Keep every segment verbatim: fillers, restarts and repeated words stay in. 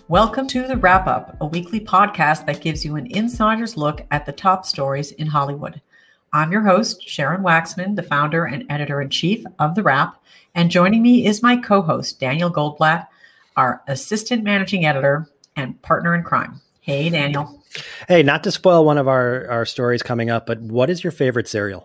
Welcome to The Wrap Up, a weekly podcast that gives you an insider's look at the top stories in Hollywood. I'm your host, Sharon Waxman, the founder and editor-in-chief of The Wrap, and joining me is my co-host, Daniel Goldblatt, our assistant managing editor and partner in crime. Hey, Daniel. Hey, not to spoil one of our, our stories coming up, but what is your favorite cereal?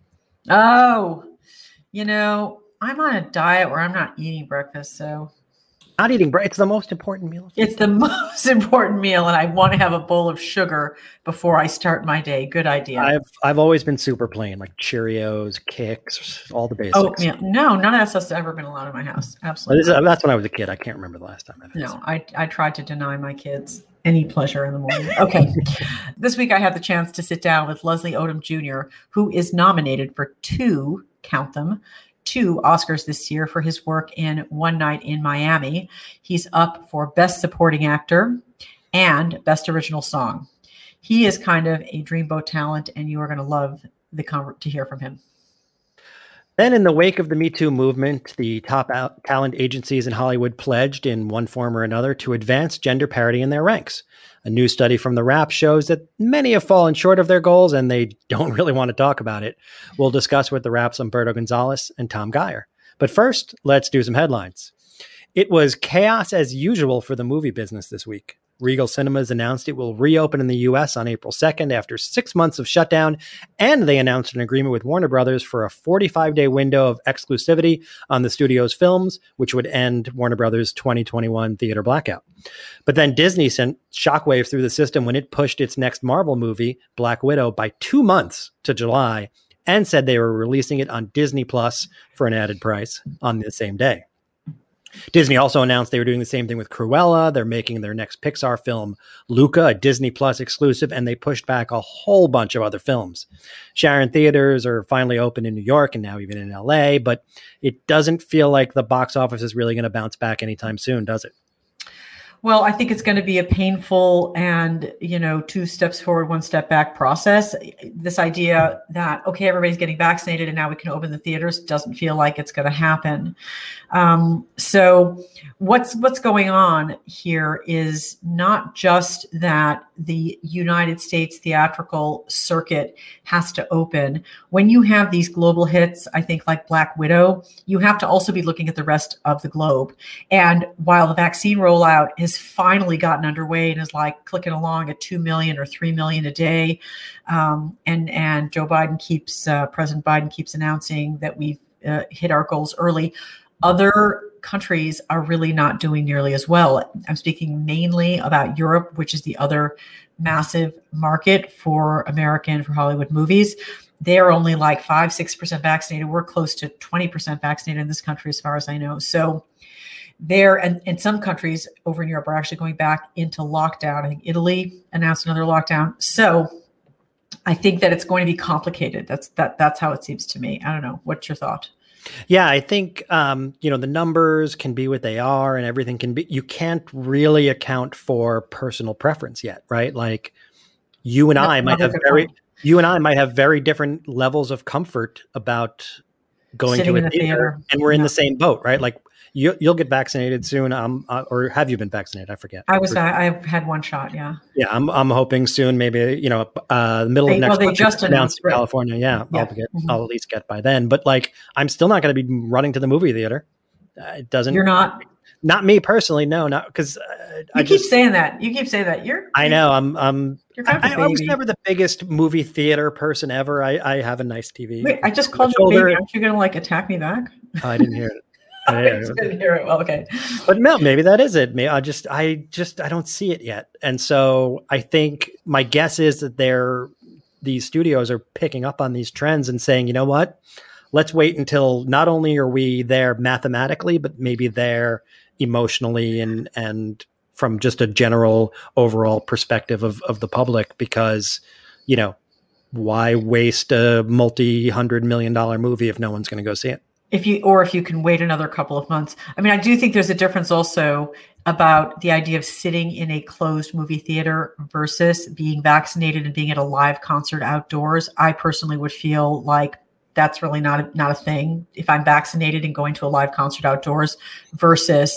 Oh, you know, I'm on a diet where I'm not eating breakfast, so... Not eating breakfast. It's the most important meal. It's the most important meal, and I want to have a bowl of sugar before I start my day. Good idea. I've I've always been super plain, like Cheerios, Kix, all the basics. Oh, yeah. No, none of that stuff's ever been allowed in my house. Absolutely. Well, that's when I was a kid. I can't remember the last time I've had No, I, I tried to deny my kids any pleasure in the morning. Okay. This week I had the chance to sit down with Leslie Odom Junior, who is nominated for two, count them, two Oscars this year for his work in One Night in Miami. He's up for Best Supporting Actor and Best Original Song. He is kind of a dreamboat talent, and you are going to love the con- to hear from him. Then in the wake of the Me Too movement, the top out- talent agencies in Hollywood pledged in one form or another to advance gender parity in their ranks. A new study from The Wrap shows that many have fallen short of their goals and they don't really want to talk about it. We'll discuss with The Wrap's Umberto Gonzalez and Tom Geyer. But first, let's do some headlines. It was chaos as usual for the movie business this week. Regal Cinemas announced it will reopen in the U S on April second after six months of shutdown, and they announced an agreement with Warner Brothers for a forty-five day window of exclusivity on the studio's films, which would end Warner Brothers' twenty twenty-one theater blackout. But then Disney sent shockwave through the system when it pushed its next Marvel movie, Black Widow, by two months to July, and said they were releasing it on Disney Plus for an added price on the same day. Disney also announced they were doing the same thing with Cruella. They're making their next Pixar film, Luca, a Disney Plus exclusive, and they pushed back a whole bunch of other films. Sharon theaters are finally open in New York and now even in L A, but it doesn't feel like the box office is really going to bounce back anytime soon, does it? Well, I think it's going to be a painful and, you know, two steps forward, one step back process. This idea that, okay, everybody's getting vaccinated and now we can open the theaters doesn't feel like it's going to happen. Um, so what's what's going on here is not just that the United States theatrical circuit has to open. When you have these global hits, I think like Black Widow, you have to also be looking at the rest of the globe. And while the vaccine rollout has finally gotten underway and is like clicking along at two million or three million a day, um, and and Joe Biden keeps uh, President Biden keeps announcing that we've uh, hit our goals early, other countries are really not doing nearly as well. I'm speaking mainly about Europe, which is the other massive market for American, for Hollywood movies. They're only like five, six percent vaccinated. We're close to twenty percent vaccinated in this country, as far as I know. So there, and, and some countries over in Europe are actually going back into lockdown. I think Italy announced another lockdown. So I think that it's going to be complicated. That's that. That's how it seems to me. I don't know. What's your thought? Yeah, I think, um, you know, the numbers can be what they are and everything can be, you can't really account for personal preference yet, right? Like you and no, I might have very, point. you and I might have very different levels of comfort about going Sitting to a in the theater, theater, and we're yeah. in the same boat, right? Like you, you'll get vaccinated soon. Um, uh, or have you been vaccinated? I forget. I was, I've had one shot. Yeah. Yeah. I'm, I'm hoping soon, maybe, you know, uh, the middle they, of next well, they month, just announced in California. Yeah. yeah. I'll get, Mm-hmm. I'll at least get by then, but like, I'm still not going to be running to the movie theater. Uh, it doesn't, You're not, not me personally. No, not because uh, you I keep just, saying that. You keep saying that. You're, I know I'm, um, you're kind of I, I was never the biggest movie theater person ever. I, I have a nice T V. Wait, I just called you a baby. Aren't you going to like attack me back? Oh, I didn't hear it. I didn't hear it. Well, okay. But no, maybe that is it. Maybe I just, I just, I don't see it yet. And so I think my guess is that they're, these studios are picking up on these trends and saying, you know what, let's wait until not only are we there mathematically, but maybe there emotionally and, and from just a general overall perspective of, of the public, because, you know, why waste a multi-hundred million dollar movie if no one's going to go see it? If you, or if you can wait another couple of months. I mean, I do think there's a difference also about the idea of sitting in a closed movie theater versus being vaccinated and being at a live concert outdoors. I personally would feel like that's really not a, not a thing if I'm vaccinated and going to a live concert outdoors versus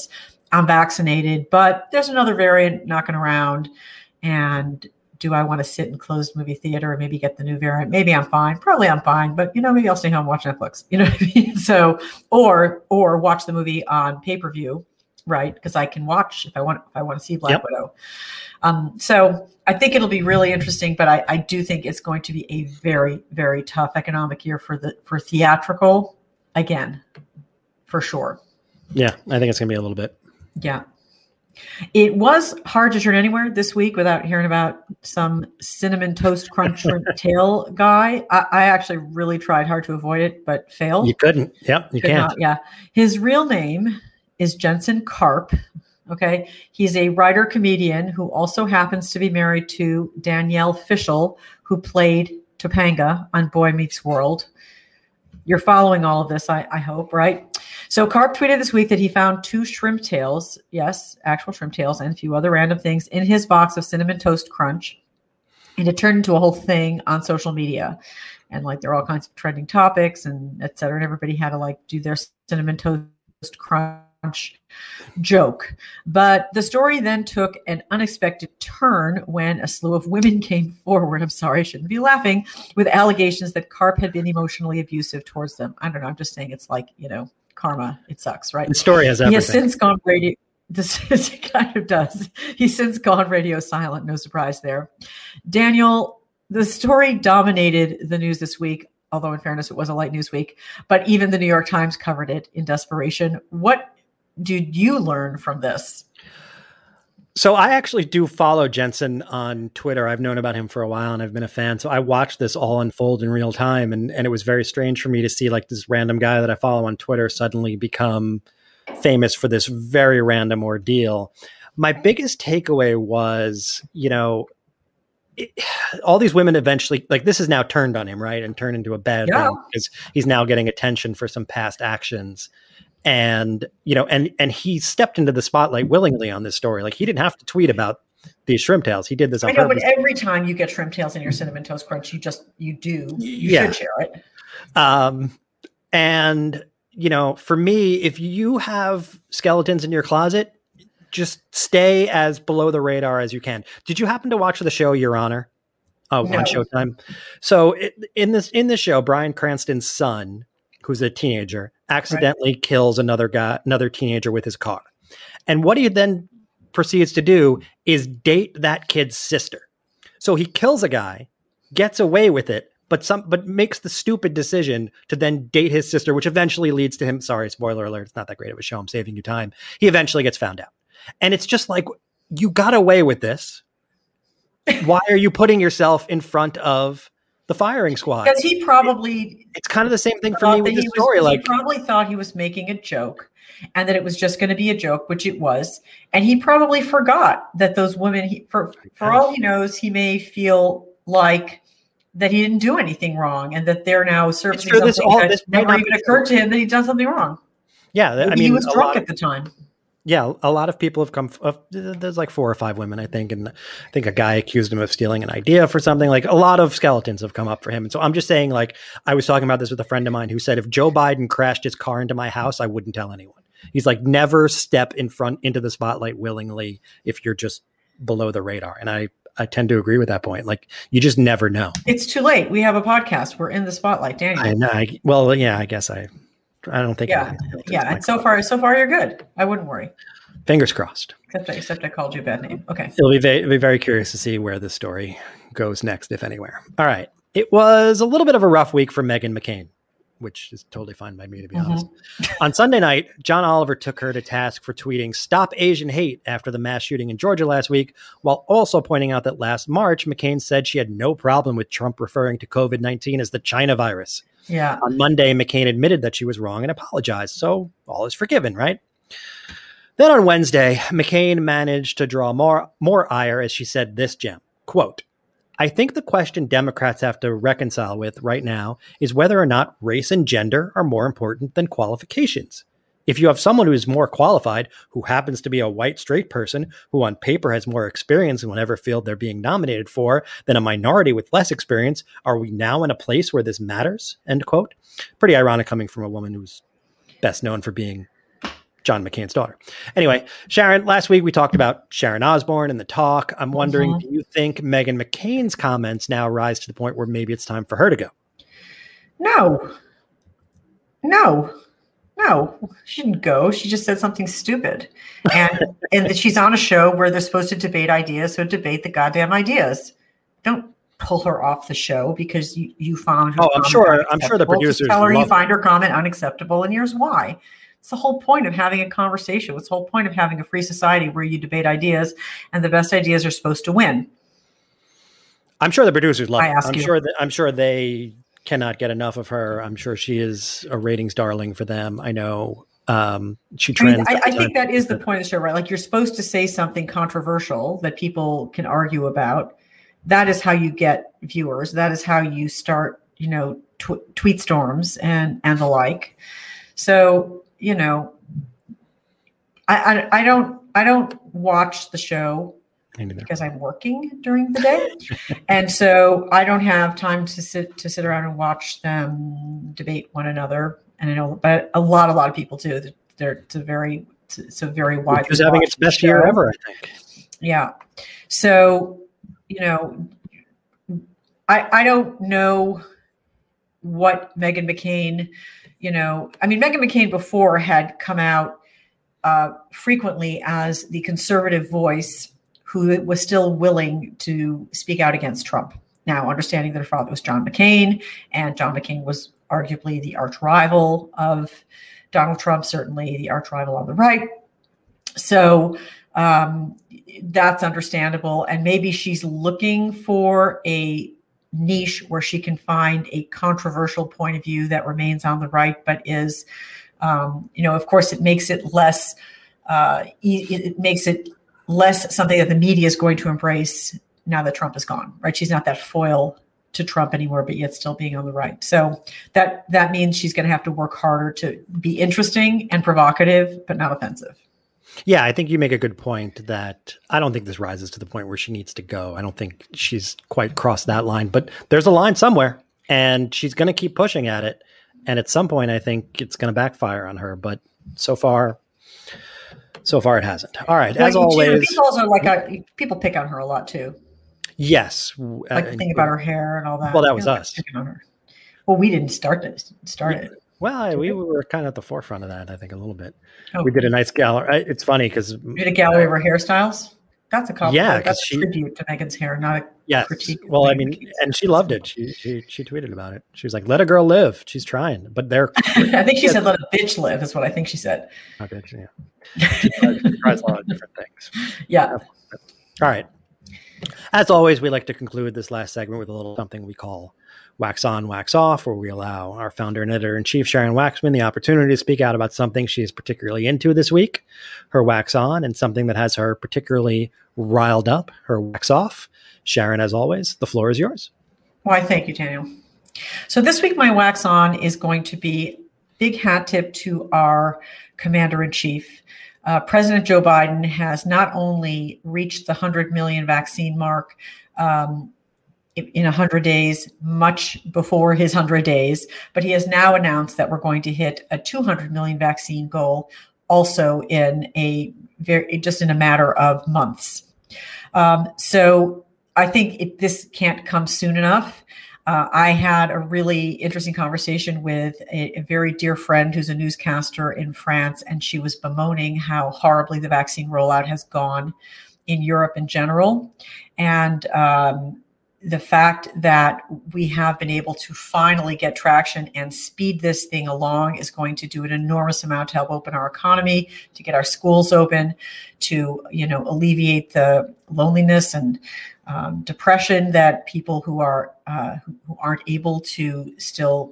I'm vaccinated, but there's another variant knocking around. And do I want to sit in closed movie theater and maybe get the new variant? Maybe I'm fine. Probably I'm fine, but you know, maybe I'll stay home and watch Netflix. You know what I mean? So, or or watch the movie on pay-per-view, right? Because I can watch if I want if I want to see Black yep. Widow. Um, so I think it'll be really interesting, but I, I do think it's going to be a very, very tough economic year for the for theatrical again, for sure. Yeah, I think it's gonna be a little bit. Yeah. It was hard to turn anywhere this week without hearing about some cinnamon toast crunch tail guy. I, I actually really tried hard to avoid it, but failed. You couldn't. Yep, you Could can't. Not, yeah. His real name is Jensen Karp. Okay. He's a writer comedian who also happens to be married to Danielle Fishel, who played Topanga on Boy Meets World. You're following all of this, I, I hope, right? So Karp tweeted this week that he found two shrimp tails, yes, actual shrimp tails, and a few other random things in his box of Cinnamon Toast Crunch. And it turned into a whole thing on social media. And like there are all kinds of trending topics and et cetera. And everybody had to like do their Cinnamon Toast Crunch joke. But the story then took an unexpected turn when a slew of women came forward. I'm sorry, I shouldn't be laughing, with allegations that Karp had been emotionally abusive towards them. I don't know. I'm just saying it's like, you know, karma. It sucks, right? The story has everything. He has since gone radio. This it kind of does. He's since gone radio silent. No surprise there. Daniel, the story dominated the news this week, although in fairness, it was a light news week. But even the New York Times covered it in desperation. What did you learn from this? So I actually do follow Jensen on Twitter. I've known about him for a while and I've been a fan. So I watched this all unfold in real time. And, and it was very strange for me to see like this random guy that I follow on Twitter suddenly become famous for this very random ordeal. My biggest takeaway was, you know, it, all these women eventually, like this is now turned on him, right? And turned into a bad yeah. thing because he's now getting attention for some past actions. And, you know, and, and he stepped into the spotlight willingly on this story. Like he didn't have to tweet about these shrimp tails. He did this on I know, purpose. but every time you get shrimp tails in your Cinnamon Toast Crunch, you just, you do, you yeah. should share it. Um, and, you know, for me, if you have skeletons in your closet, just stay as below the radar as you can. Did you happen to watch the show Your Honor? Oh, no. On Showtime. So it, in this, in this show, Bryan Cranston's son, who's a teenager, accidentally right. kills another guy, another teenager with his car. And what he then proceeds to do is date that kid's sister. So he kills a guy, gets away with it, but some, but makes the stupid decision to then date his sister, which eventually leads to him. Sorry, spoiler alert. It's not that great of a show. I'm saving you time. He eventually gets found out. And it's just like, you got away with this. Why are you putting yourself in front of the firing squad? Because he probably, it's kind of the same thing for me with the story. Was, like he probably thought he was making a joke and that it was just going to be a joke, which it was. And he probably forgot that those women, he, for, for all he knows, he may feel like that he didn't do anything wrong and that they're now surfacing something this, all, that this never even occurred to him that he'd done something wrong. Yeah. Maybe I mean, he was drunk of, at the time. Yeah, a lot of people have come. Uh, there's like four or five women, I think, and I think a guy accused him of stealing an idea for something. Like a lot of skeletons have come up for him, and so I'm just saying. Like I was talking about this with a friend of mine who said, if Joe Biden crashed his car into my house, I wouldn't tell anyone. He's like, never step in front into the spotlight willingly if you're just below the radar. And I I tend to agree with that point. Like you just never know. It's too late. We have a podcast. We're in the spotlight, Daniel. I know. I, well, yeah, I guess I. I don't think. Yeah, yeah. And so far, so far, you're good. I wouldn't worry. Fingers crossed. Except, except I called you a bad name. Okay. It'll be, very, it'll be very curious to see where this story goes next, if anywhere. All right. It was a little bit of a rough week for Meghan McCain, which is totally fine by me, to be mm-hmm. honest. On Sunday night, John Oliver took her to task for tweeting "Stop Asian Hate" after the mass shooting in Georgia last week, while also pointing out that last March, McCain said she had no problem with Trump referring to COVID nineteen as the China virus. Yeah. On Monday, McCain admitted that she was wrong and apologized. So all is forgiven, right? Then on Wednesday, McCain managed to draw more, more ire as she said this gem, quote, "I think the question Democrats have to reconcile with right now is whether or not race and gender are more important than qualifications. If you have someone who is more qualified, who happens to be a white straight person, who on paper has more experience in whatever field they're being nominated for, than a minority with less experience, are we now in a place where this matters?" End quote. Pretty ironic coming from a woman who's best known for being John McCain's daughter. Anyway, Sharon, last week we talked about Sharon Osbourne and the talk. I'm wondering, mm-hmm. do you think Meghan McCain's comments now rise to the point where maybe it's time for her to go? No. No. No. She didn't go. She just said something stupid. And and she's on a show where they're supposed to debate ideas, so debate the goddamn ideas. Don't pull her off the show because you, you found her. Oh, I'm sure. I'm sure the producers just tell her you love find her comment unacceptable, and here's why. It's the whole point of having a conversation. It's the whole point of having a free society where you debate ideas, and the best ideas are supposed to win. I'm sure the producers love I her. ask I'm you. sure that I'm sure they cannot get enough of her. I'm sure she is a ratings darling for them. I know um, she trends. I, mean, I, I think that is the point of the show, right? Like you're supposed to say something controversial that people can argue about. That is how you get viewers. That is how you start, you know, tw- tweet storms and, and the like. So, you know, I, I, I don't, I don't watch the show because I'm working during the day. And so I don't have time to sit, to sit around and watch them debate one another. And I know, but a lot, a lot of people do. They're, it's a very, it's a very wide. It was having its best year ever, I think. Yeah. So, you know, I, I don't know what Meghan McCain, you know, I mean, Meghan McCain before had come out uh, frequently as the conservative voice who was still willing to speak out against Trump. Now, understanding that her father was John McCain, and John McCain was arguably the arch rival of Donald Trump, certainly the arch rival on the right. So, um, that's understandable. And maybe she's looking for a niche where she can find a controversial point of view that remains on the right, but is, um, you know, of course, it makes it less, uh, it makes it less something that the media is going to embrace now that Trump is gone, right? She's not that foil to Trump anymore, but yet still being on the right. So that, that means she's going to have to work harder to be interesting and provocative, but not offensive. Yeah, I think you make a good point that I don't think this rises to the point where she needs to go. I don't think she's quite crossed that line, but there's a line somewhere and she's going to keep pushing at it. And at some point, I think it's going to backfire on her. But so far, so far it hasn't. All right. Well, as always. People also like a, people pick on her a lot too. Yes. Like the thing about her hair and all that. Well, that was us. On her. Well, we didn't start it. Start it. Well, we were kind of at the forefront of that, I think, a little bit. Oh. We did a nice gallery. It's funny because we did a gallery of her hairstyles. That's a compliment. Yeah, that's she, a tribute to Meghan's hair, not a yes. critique. Well, I mean, and she loved it. She, she she tweeted about it. She was like, "Let a girl live. She's trying." But they're. I think she said, "Let a bitch live." Is what I think she said. A bitch, yeah. She tries, she tries a lot of different things. Yeah. All right. As always, we like to conclude this last segment with a little something we call Wax On, Wax Off, where we allow our founder and editor-in-chief, Sharon Waxman, the opportunity to speak out about something she is particularly into this week, her Wax On, and something that has her particularly riled up, her Wax Off. Sharon, as always, the floor is yours. Why, thank you, Daniel. So this week, my Wax On is going to be big hat tip to our commander-in-chief. Uh, President Joe Biden has not only reached the one hundred million vaccine mark um, in one hundred days, much before his one hundred days, but he has now announced that we're going to hit a two hundred million vaccine goal also in a very, just in a matter of months. Um, so I think it, this can't come soon enough. Uh, I had a really interesting conversation with a, a very dear friend who's a newscaster in France, and she was bemoaning how horribly the vaccine rollout has gone in Europe in general. And um, the fact that we have been able to finally get traction and speed this thing along is going to do an enormous amount to help open our economy, to get our schools open, to, you know, alleviate the loneliness and um, depression that people who are uh, who aren't able to still,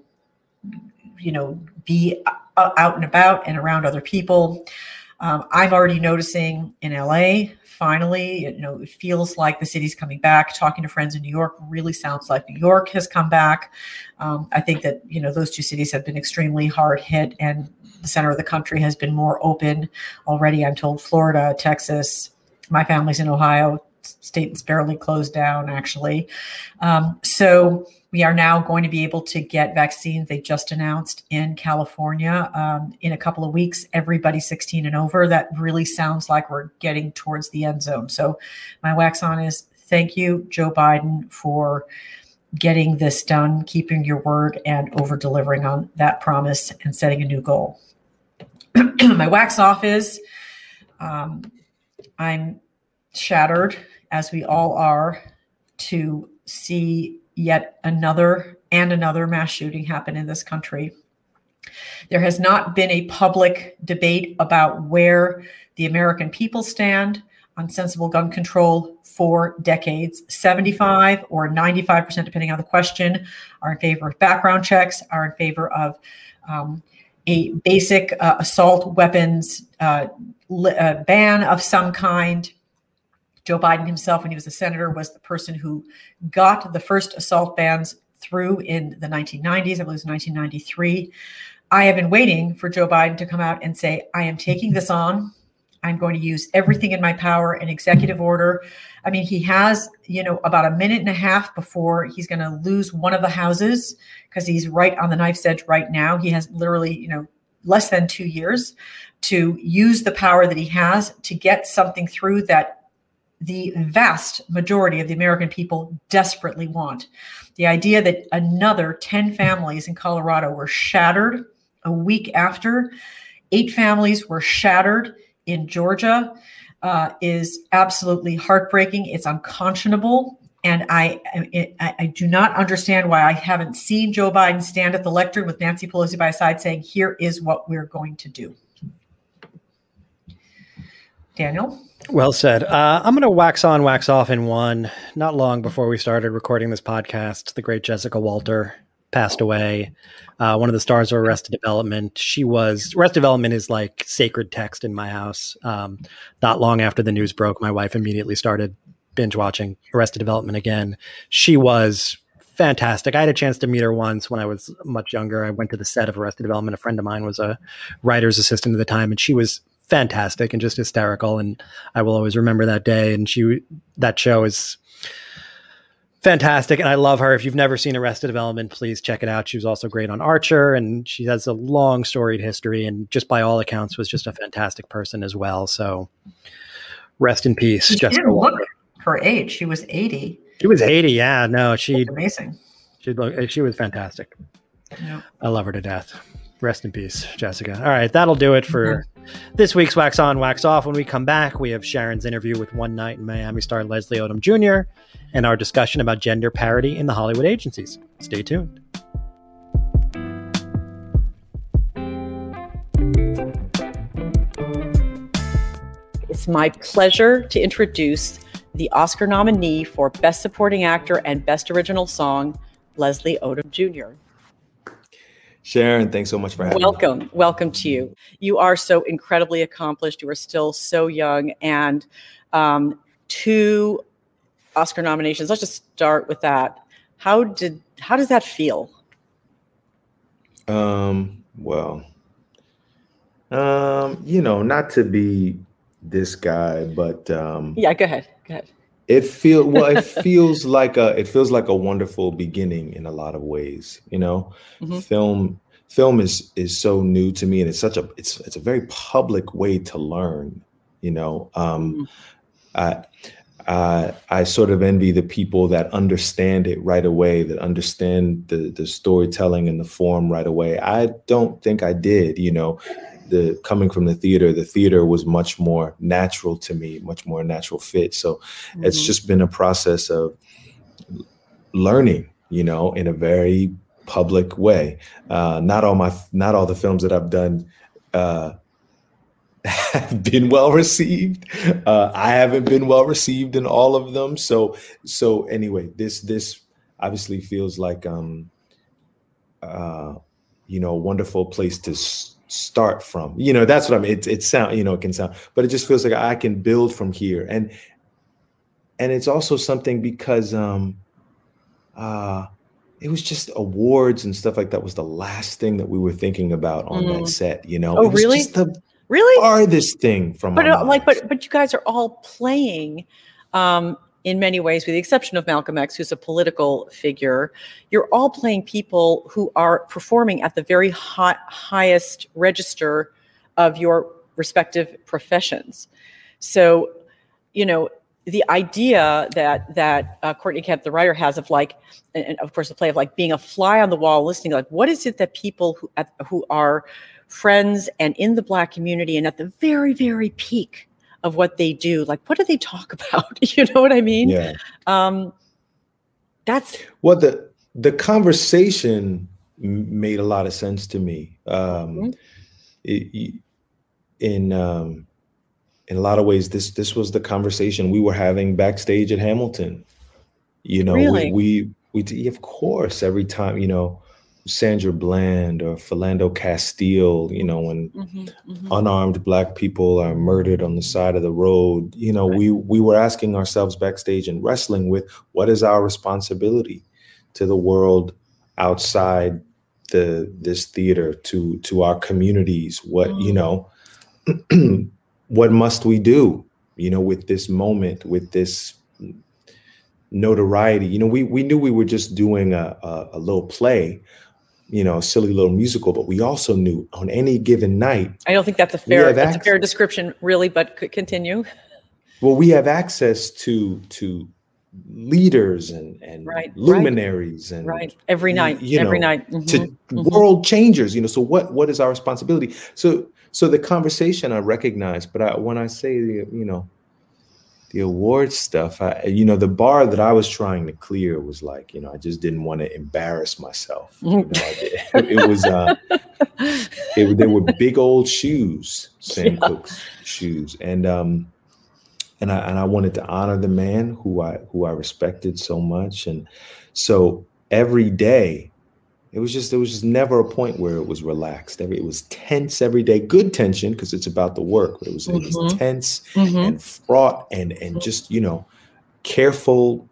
you know, be out and about and around other people. Um, I'm already noticing in L A, finally, you know, it feels like the city's coming back. Talking to friends in New York really sounds like New York has come back. Um, I think that, you know, those two cities have been extremely hard hit, and the center of the country has been more open already. I'm told Florida, Texas, my family's in Ohio, state is barely closed down, actually. Um, so We are now going to be able to get vaccines. They just announced in California um, in a couple of weeks, everybody sixteen and over. That really sounds like we're getting towards the end zone. So my wax on is thank you, Joe Biden, for getting this done, keeping your word, and over delivering on that promise and setting a new goal. My wax off is um, I'm shattered, as we all are, to see yet another and another mass shooting happen in this country. There has not been a public debate about where the American people stand on sensible gun control for decades. seventy-five or ninety-five percent, depending on the question, are in favor of background checks, are in favor of um, a basic uh, assault weapons uh, li- uh, ban of some kind. Joe Biden himself, when he was a senator, was the person who got the first assault bans through in the nineteen nineties. I believe it was nineteen ninety-three. I have been waiting for Joe Biden to come out and say, I am taking this on. I'm going to use everything in my power, an executive order. I mean, he has, you know, about a minute and a half before he's going to lose one of the houses, because he's right on the knife's edge right now. He has literally, you know, less than two years to use the power that he has to get something through that the vast majority of the American people desperately want. The idea that another ten families in Colorado were shattered a week after, eight families were shattered in Georgia, uh, is absolutely heartbreaking. It's unconscionable. And I, I, I do not understand why I haven't seen Joe Biden stand at the lectern with Nancy Pelosi by his side saying, here is what we're going to do. Daniel? Well said. Uh, I'm going to wax on, wax off in one. Not long before we started recording this podcast, the great Jessica Walter passed away. Uh, one of the stars of Arrested Development. She was Arrested Development is like sacred text in my house. Um, not long after the news broke, my wife immediately started binge watching Arrested Development again. She was fantastic. I had a chance to meet her once when I was much younger. I went to the set of Arrested Development. A friend of mine was a writer's assistant at the time, and she was fantastic and just hysterical. And I will always remember that day. And she, that show is fantastic. And I love her. If you've never seen Arrested Development, please check it out. She was also great on Archer, and she has a long storied history, and just by all accounts was just a fantastic person as well. So rest in peace. She Jessica didn't Walter. look her age. She was eighty. She was eighty. Yeah, no, she, That's amazing. She, she was fantastic. Yeah. I love her to death. Rest in peace, Jessica. All right, that'll do it for this week's Wax On, Wax Off. When we come back, we have Sharon's interview with One Night in Miami star Leslie Odom Junior and our discussion about gender parity in the Hollywood agencies. Stay tuned. It's my pleasure to introduce the Oscar nominee for Best Supporting Actor and Best Original Song, Leslie Odom Junior Sharon, thanks so much for having Welcome. me. Welcome. Welcome to you. You are so incredibly accomplished. You are still so young. And um, two Oscar nominations. Let's just start with that. How did how does that feel? Um, well, um, you know, not to be this guy, but um, yeah, go ahead. Go ahead. It feels well. It feels like a. It feels like a wonderful beginning in a lot of ways. You know, mm-hmm. film. Film is is so new to me, and it's such a. It's it's a very public way to learn. You know, um, mm-hmm. I, I I sort of envy the people that understand it right away, that understand the the storytelling and the form right away. I don't think I did. You know. The coming from the theater, the theater was much more natural to me, much more natural fit. So mm-hmm. it's just been a process of learning, you know, in a very public way. Uh, not all my, not all the films that I've done uh, have been well received. Uh, I haven't been well received in all of them. So, so anyway, this this obviously feels like, um, uh, you know, a wonderful place to s- start from. You know, that's what I mean. It, it sound, you know, it can sound, but it just feels like I can build from here. And, and it's also something because, um, uh, it was just awards and stuff like that was the last thing that we were thinking about on mm. that set, you know? Oh, it was really? Just the really? farthest thing from but our uh, like, minds. but, but you guys are all playing, um, in many ways, with the exception of Malcolm X, who's a political figure, you're all playing people who are performing at the very high, highest register of your respective professions. So, you know, the idea that that uh, Courtney Kemp, the writer, has of like, and, and of course the play of like being a fly on the wall, listening, like, what is it that people who at, who are friends and in the Black community and at the very, very peak of what they do, like, what do they talk about? You know what I mean? Yeah. Um, that's well, the the conversation made a lot of sense to me. Um, mm-hmm. it, in um, in a lot of ways, this this was the conversation we were having backstage at Hamilton. You know, really? we we, we of course, every time, you know, Sandra Bland or Philando Castile, you know, when mm-hmm, mm-hmm. unarmed Black people are murdered on the side of the road, you know, right. we we were asking ourselves backstage and wrestling with what is our responsibility to the world outside the this theater, to to our communities, what, mm. you know, what must we do, you know, with this moment, with this notoriety. You know, we we knew we were just doing a, a, a little play, you know, a silly little musical, but we also knew on any given night. I don't think that's a fair that's ac- a fair description, really, but could continue. Well, we have access to to leaders and and right, luminaries right, and right every night, you every know, night mm-hmm, to mm-hmm. world changers. You know, so what what is our responsibility? So so the conversation I recognize, but I, when I say the, you know, the awards stuff, I, you know, the bar that I was trying to clear was like, you know, I just didn't want to embarrass myself. You know, it, it was, uh, it, they were big old shoes, Sam yeah. Cooke's shoes. And, um, and I, and I wanted to honor the man who I, who I respected so much. And so every day it was just, there was just never a point where it was relaxed. Every, it was tense every day, good tension, because it's about the work, but it was, mm-hmm. it was tense mm-hmm. and fraught and, and just, you know, careful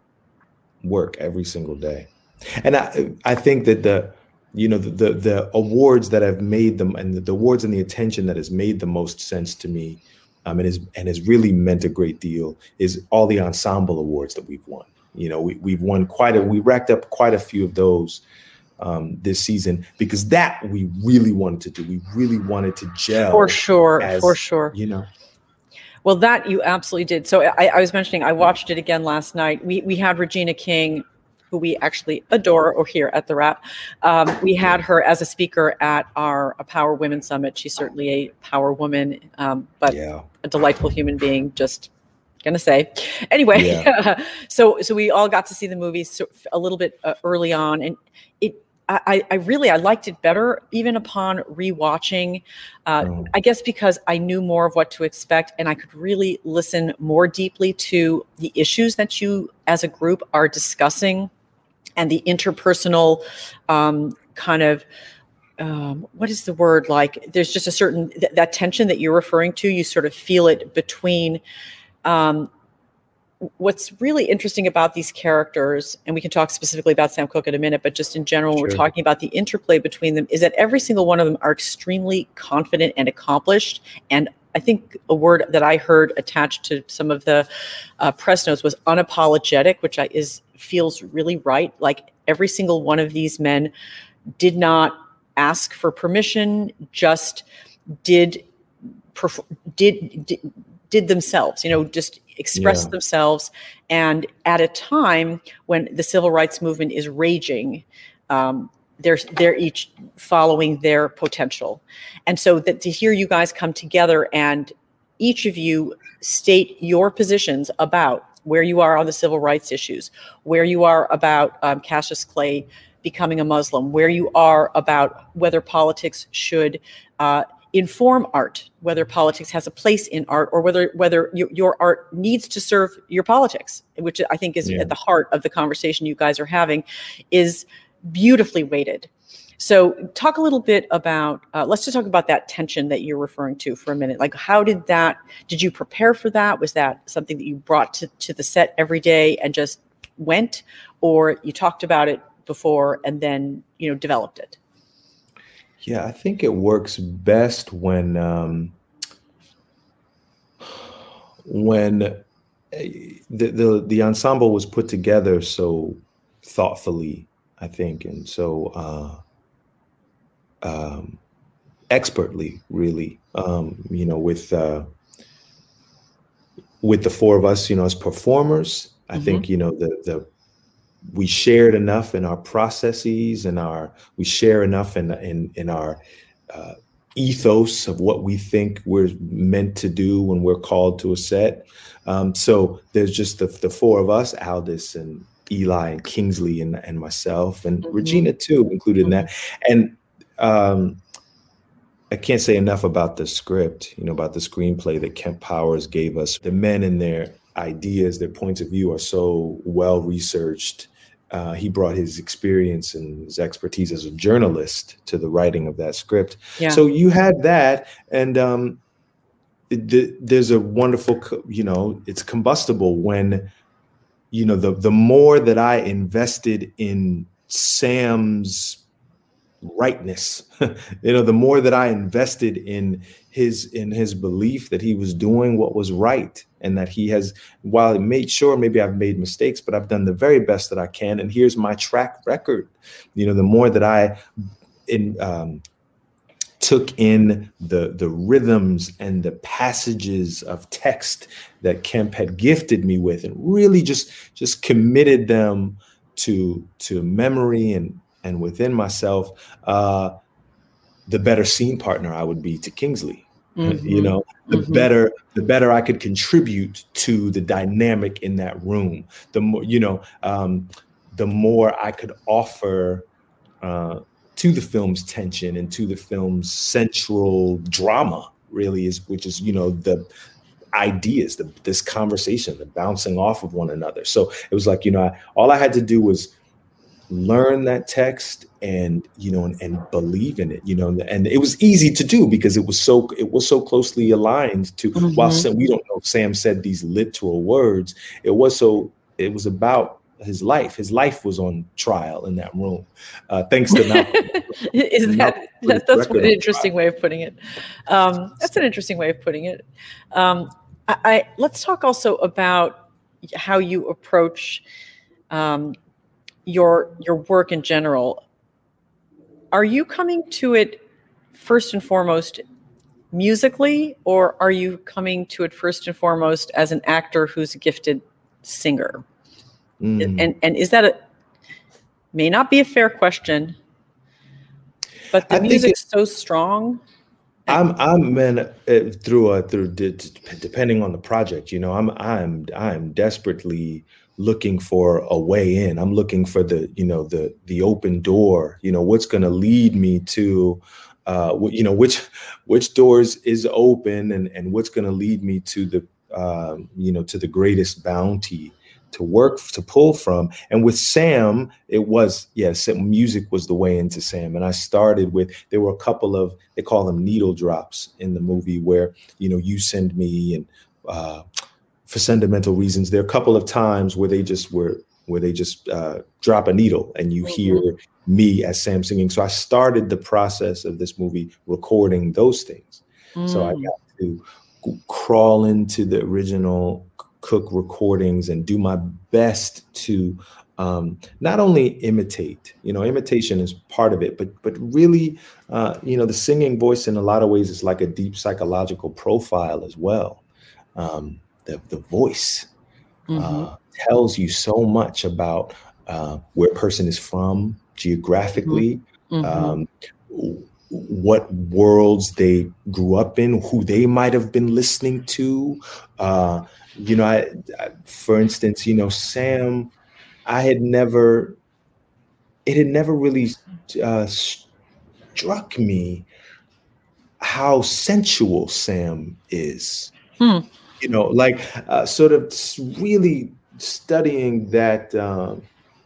work every single day. And I, I think that the, you know, the, the, the awards that have made them, and the, the awards and the attention that has made the most sense to me, um, and, is, and has really meant a great deal, is all the ensemble awards that we've won. You know, we, we've won quite a, we racked up quite a few of those um, this season, because that we really wanted to do. We really wanted to gel. For sure, as, for sure. You know. Well, that you absolutely did. So I, I was mentioning, I watched it again last night. We we had Regina King, who we actually adore or here at the Wrap. Um, we had her as a speaker at our a Power Women Summit. She's certainly a power woman, um, but yeah. a delightful human being, just gonna say. Anyway, yeah. so so we all got to see the movie so, a little bit uh, early on, and it I, I really I liked it better even upon rewatching. Uh, oh. I guess because I knew more of what to expect, and I could really listen more deeply to the issues that you as a group are discussing, and the interpersonal um, kind of. Um, what is the word? Like, there's just a certain th- that tension that you're referring to. You sort of feel it between. Um, what's really interesting about these characters, and we can talk specifically about Sam Cooke in a minute, but just in general, sure. we're talking about the interplay between them, is that every single one of them are extremely confident and accomplished. And I think a word that I heard attached to some of the uh, press notes was unapologetic, which I, is feels really right. Like every single one of these men did not ask for permission, just did, perf- did, did, did themselves, you know, just express yeah. themselves. And at a time when the civil rights movement is raging, um, they're, they're each following their potential. And so that to hear you guys come together and each of you state your positions about where you are on the civil rights issues, where you are about um, Cassius Clay becoming a Muslim, where you are about whether politics should uh, inform art, whether politics has a place in art, or whether whether your, your art needs to serve your politics, which I think is yeah. at the heart of the conversation you guys are having, is beautifully weighted. So talk a little bit about, uh, let's just talk about that tension that you're referring to for a minute. Like, how did that, did you prepare for that? Was that something that you brought to, to the set every day and just went, or you talked about it before and then, you know, developed it? Yeah, I think it works best when um, when the, the the ensemble was put together so thoughtfully, I think, and so uh, um, expertly, really. Um, you know, with uh, with the four of us, you know, as performers, I mm-hmm. think, you know, the the we shared enough in our processes and our we share enough in in in our uh, ethos of what we think we're meant to do when we're called to a set. Um, so there's just the the four of us, Aldis and Eli and Kingsley and and myself and mm-hmm. Regina too, included mm-hmm. in that. And um, I can't say enough about the script, you know, about the screenplay that Kemp Powers gave us. The men and their ideas, their points of view are so well researched. Uh, he brought his experience and his expertise as a journalist to the writing of that script. Yeah. So you had that, and um, it, there's a wonderful, you know, it's combustible when, you know, the the more that I invested in Sam's rightness, you know, the more that I invested in his in his belief that he was doing what was right, and that he has, while it made sure maybe I've made mistakes, but I've done the very best that I can, and here's my track record. You know, the more that I in um, took in the the rhythms and the passages of text that Kemp had gifted me with, and really just just committed them to to memory and and within myself, uh, the better scene partner I would be to Kingsley. Mm-hmm. You know, the mm-hmm. better the better I could contribute to the dynamic in that room. The more, you know, um, the more I could offer uh, to the film's tension and to the film's central drama, really, is which is, you know, the ideas, the, this conversation, the bouncing off of one another. So it was like, you know, I, all I had to do was learn that text and, you know, and, and believe in it, you know, and it was easy to do because it was so, it was so closely aligned to, mm-hmm. while Sam, we don't know if Sam said these literal words, it was so, it was about his life. His life was on trial in that room, uh, thanks to Malcolm. Is that, that that's an interesting way of putting it. Um, that's an interesting way of putting it. Um, I, I let's talk also about how you approach um, your your work in general. Are you coming to it first and foremost musically, or are you coming to it first and foremost as an actor who's a gifted singer? Mm. And and is that a may not be a fair question, but the I music's it, so strong. I'm I'm man uh, through a through depending on the project, you know, I'm I'm I'm desperately looking for a way in. I'm looking for the, you know, the the open door, you know, what's going to lead me to, uh, you know, which which doors is open, and and what's going to lead me to the, uh, you know, to the greatest bounty to work, to pull from. And with Sam, it was, yes, music was the way into Sam. And I started with, there were a couple of, they call them needle drops in the movie where, you know, You Send Me and, uh, For Sentimental Reasons, there are a couple of times where they just were, where they just uh, drop a needle and you mm-hmm. hear me as Sam singing. So I started the process of this movie recording those things. Mm. So I got to crawl into the original Cook recordings and do my best to um, not only imitate, you know, imitation is part of it, but but really, uh, you know, the singing voice in a lot of ways is like a deep psychological profile as well. Um, the the voice mm-hmm. uh, tells you so much about uh, where a person is from geographically, mm-hmm. um, what worlds they grew up in, who they might have been listening to. Uh, you know, I, I, for instance, you know, Sam, I had never, it had never really uh, struck me how sensual Sam is. Hmm. You know, like uh, sort of really studying that, um,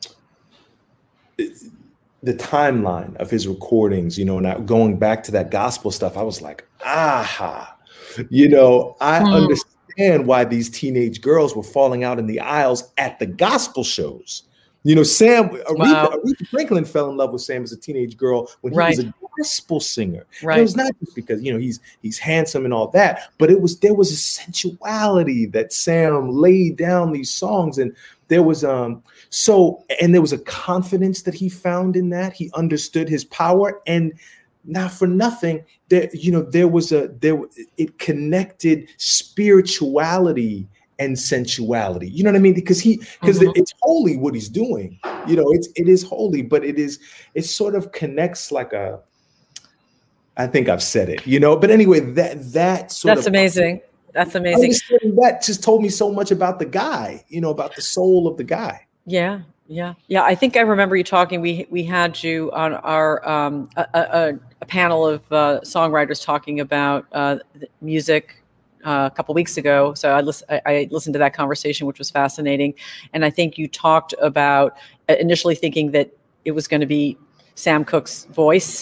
the timeline of his recordings, you know, and going back to that gospel stuff, I was like, aha, you know, I hmm. understand why these teenage girls were falling out in the aisles at the gospel shows. You know, Sam, Aretha, Wow. Aretha Franklin fell in love with Sam as a teenage girl when he Right. was a gospel singer. Right. And it was not just because, you know, he's he's handsome and all that, but it was there was a sensuality that Sam laid down these songs, and there was um so and there was a confidence that he found in that. He understood his power, and not for nothing, there you know there was a there it connected spirituality and sensuality. You know what I mean? Because he, because mm-hmm. it's holy what he's doing. You know, it's it is holy, but it is it sort of connects like a. I think I've said it. You know, but anyway, that that sort That's of amazing. That's amazing. That just told me so much about the guy. You know, about the soul of the guy. Yeah, yeah, yeah. I think I remember you talking. We we had you on our um a, a, a panel of uh, songwriters talking about uh, music. Uh, a couple weeks ago, so I, lis- I, I listened to that conversation, which was fascinating. And I think you talked about uh, initially thinking that it was going to be Sam Cooke's voice,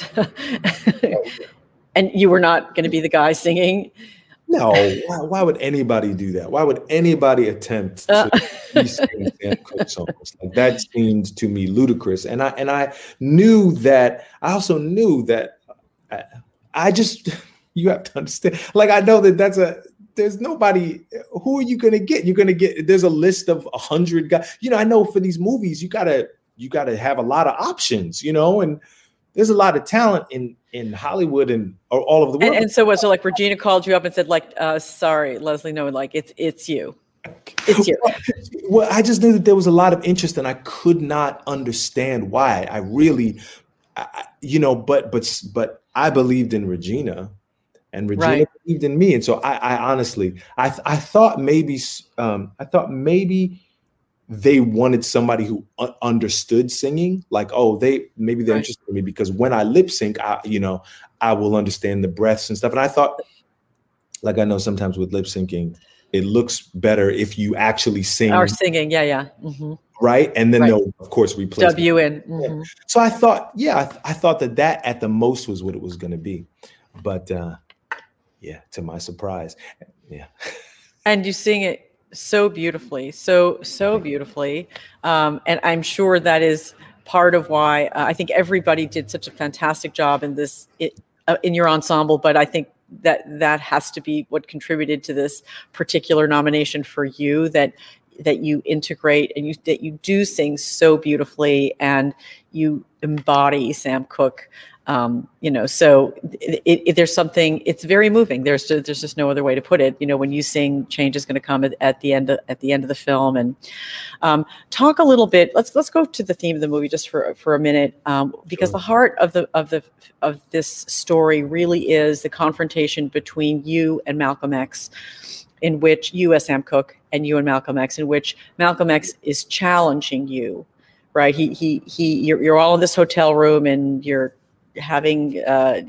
and you were not going to be the guy singing. No, why, why would anybody do that? Why would anybody attempt to uh, sing Sam Cooke songs? Like, that seemed to me ludicrous. And I and I knew that. I also knew that. I, I just. You have to understand. Like, I know that that's a, there's nobody, who are you going to get? You're going to get, there's a list of a hundred guys. You know, I know for these movies, you gotta, you gotta have a lot of options, you know, and there's a lot of talent in, in Hollywood and or all over the world. And, and so was it like Regina called you up and said like, uh, sorry, Leslie, no, like it's, it's you. It's you. Well, I just knew that there was a lot of interest and I could not understand why. I really, I, you know, but, but, but I believed in Regina. And Regina right. believed in me, and so I, I honestly, I, I thought maybe, um, I thought maybe they wanted somebody who u- understood singing. Like, oh, they maybe they're right. interested in me because when I lip sync, I, you know, I will understand the breaths and stuff. And I thought, like, I know sometimes with lip syncing, it looks better if you actually sing. Or singing, yeah, yeah. Mm-hmm. Right, and then right. they'll of course replace W in. Mm-hmm. Yeah. So I thought, yeah, I, th- I thought that that at the most was what it was going to be, but. uh Yeah, to my surprise. Yeah. And you sing it so beautifully, so, so beautifully. Um, and I'm sure that is part of why uh, I think everybody did such a fantastic job in this, it, uh, in your ensemble. But I think that that has to be what contributed to this particular nomination for you, that that you integrate and you that you do sing so beautifully and you embody Sam Cooke. Um, you know, so it, it, there's something, it's very moving. There's there's just no other way to put it. You know, when you sing, change is going to come at, at the end of, at the end of the film. And um, talk a little bit. Let's let's go to the theme of the movie just for for a minute, um, because sure. the heart of the of the of this story really is the confrontation between you and Malcolm X, in which you as Sam Cooke and you and Malcolm X, in which Malcolm X is challenging you, right? He he he. You're, you're all in this hotel room and you're having uh,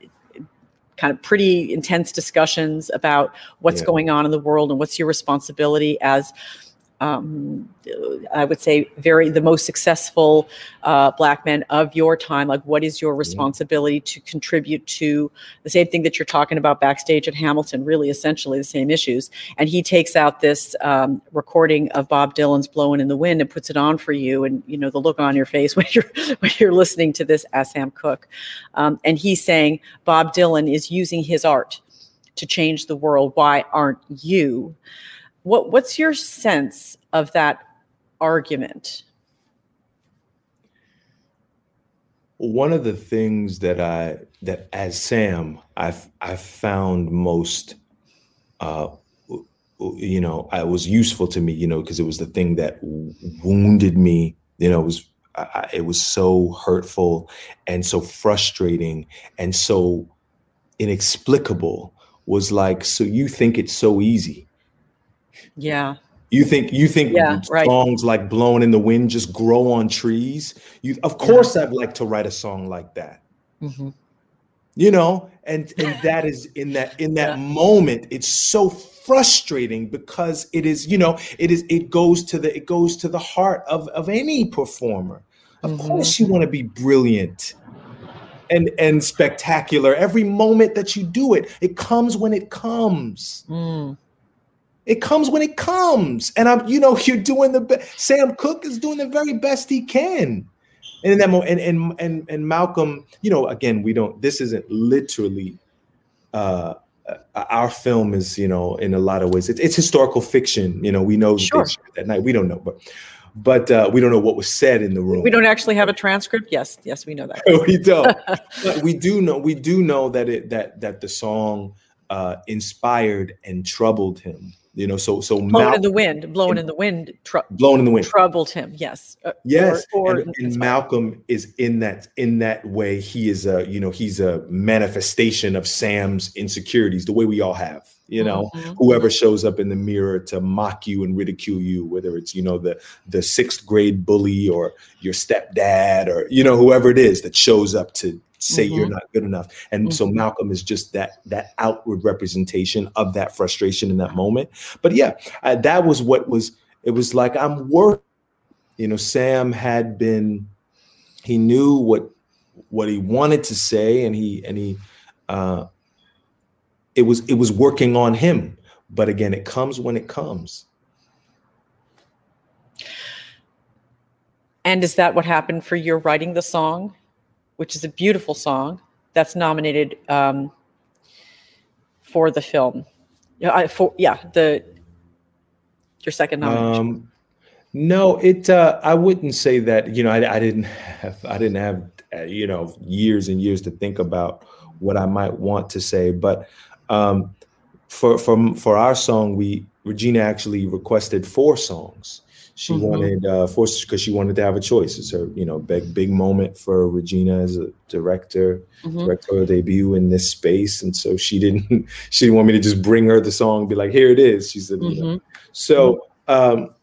kind of pretty intense discussions about what's yeah. going on in the world and what's your responsibility as, um, I would say, very the most successful uh, Black men of your time. Like, what is your responsibility yeah. to contribute to the same thing that you're talking about backstage at Hamilton, really essentially the same issues. And he takes out this um, recording of Bob Dylan's Blowing in the Wind and puts it on for you. And, you know, the look on your face when you're, when you're listening to this as Sam Cooke. Um, and he's saying Bob Dylan is using his art to change the world. Why aren't you? What what's your sense of that argument? One of the things that I that as Sam I've I found most, uh, you know, I was useful to me, you know, because it was the thing that wounded me. You know, it was I, it was so hurtful and so frustrating and so inexplicable. Was like, so you think it's so easy? Yeah. You think you think yeah, right. songs like Blowing in the Wind just grow on trees? You, of course, yeah. I'd like to write a song like that. Mm-hmm. You know, and and that is in that in that yeah. moment, it's so frustrating because it is, you know, it is it goes to the it goes to the heart of of any performer. Of mm-hmm. course, you want to be brilliant and and spectacular. Every moment that you do it, it comes when it comes. Mm. It comes when it comes. And I'm, you know, you're doing the best. Sam Cooke is doing the very best he can. And in that moment, and, and and and Malcolm, you know, again, we don't, this isn't literally uh, our film is, you know, in a lot of ways, it's, it's historical fiction. You know, we know Sure. that night. We don't know, but but uh, we don't know what was said in the room. We don't actually have a transcript. Yes, yes, we know that. We don't. But we do know. We do know that it that that the song uh, inspired and troubled him. You know, so so Blowing Mal- in the wind, blowing in the wind, tr- blowing in the wind troubled him. Yes, uh, yes. Or, or and, and Malcolm is in that in that way. He is a you know he's a manifestation of Sam's insecurities, the way we all have. You know, mm-hmm. whoever shows up in the mirror to mock you and ridicule you, whether it's you know the the sixth grade bully or your stepdad or you know whoever it is that shows up to say mm-hmm. you're not good enough. And mm-hmm. so Malcolm is just that that outward representation of that frustration in that moment. But yeah, I, that was what was, it was like, I'm worth, you know, Sam had been, he knew what, what he wanted to say and he, and he, uh, it was, it was working on him. But again, it comes when it comes. And is that what happened for your writing the song? Which is a beautiful song that's nominated um, for the film. Yeah, I, for yeah, the your second nomination. Um, no, it. Uh, I wouldn't say that. You know, I, I didn't have. I didn't have. Uh, you know, years and years to think about what I might want to say. But um, for for for our song, we Regina actually requested four songs. She mm-hmm. wanted uh, for because she wanted to have a choice. It's her, you know, big big moment for Regina as a director, mm-hmm. directorial debut in this space, and so she didn't she didn't want me to just bring her the song and be like, here it is. She said, mm-hmm. you know. So, um,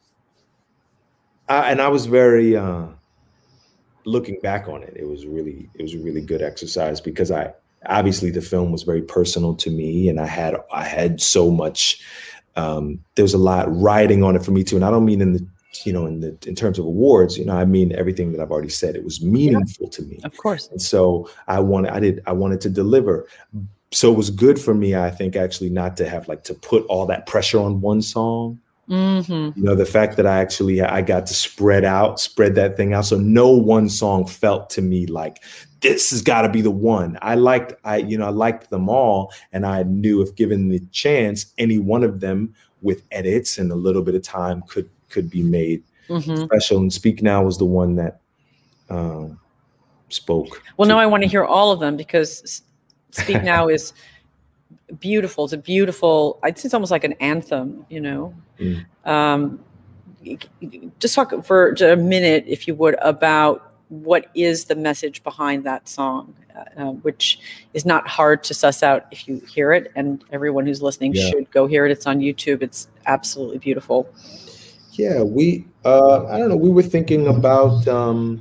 I, and I was very uh, looking back on it. It was really it was a really good exercise because I obviously the film was very personal to me, and I had I had so much. Um, there was a lot riding on it for me too, and I don't mean in the you know, in the in terms of awards, you know, I mean everything that I've already said. It was meaningful yeah, to me, of course. And so I wanted, I did, I wanted to deliver. So it was good for me, I think, actually, not to have like to put all that pressure on one song. Mm-hmm. You know, the fact that I actually I got to spread out, spread that thing out. So no one song felt to me like this has got to be the one. I liked, I you know, I liked them all, and I knew if given the chance, any one of them with edits and a little bit of time could. could be made mm-hmm. special. And Speak Now was the one that uh, spoke. Well, now I want to hear all of them because Speak Now is beautiful. It's a beautiful, I'd say it's almost like an anthem, you know. Mm. Um, just talk for a minute, if you would, about what is the message behind that song, uh, which is not hard to suss out if you hear it. And everyone who's listening yeah. should go hear it. It's on YouTube. It's absolutely beautiful. Yeah, we, uh, I don't know, we were thinking about, um,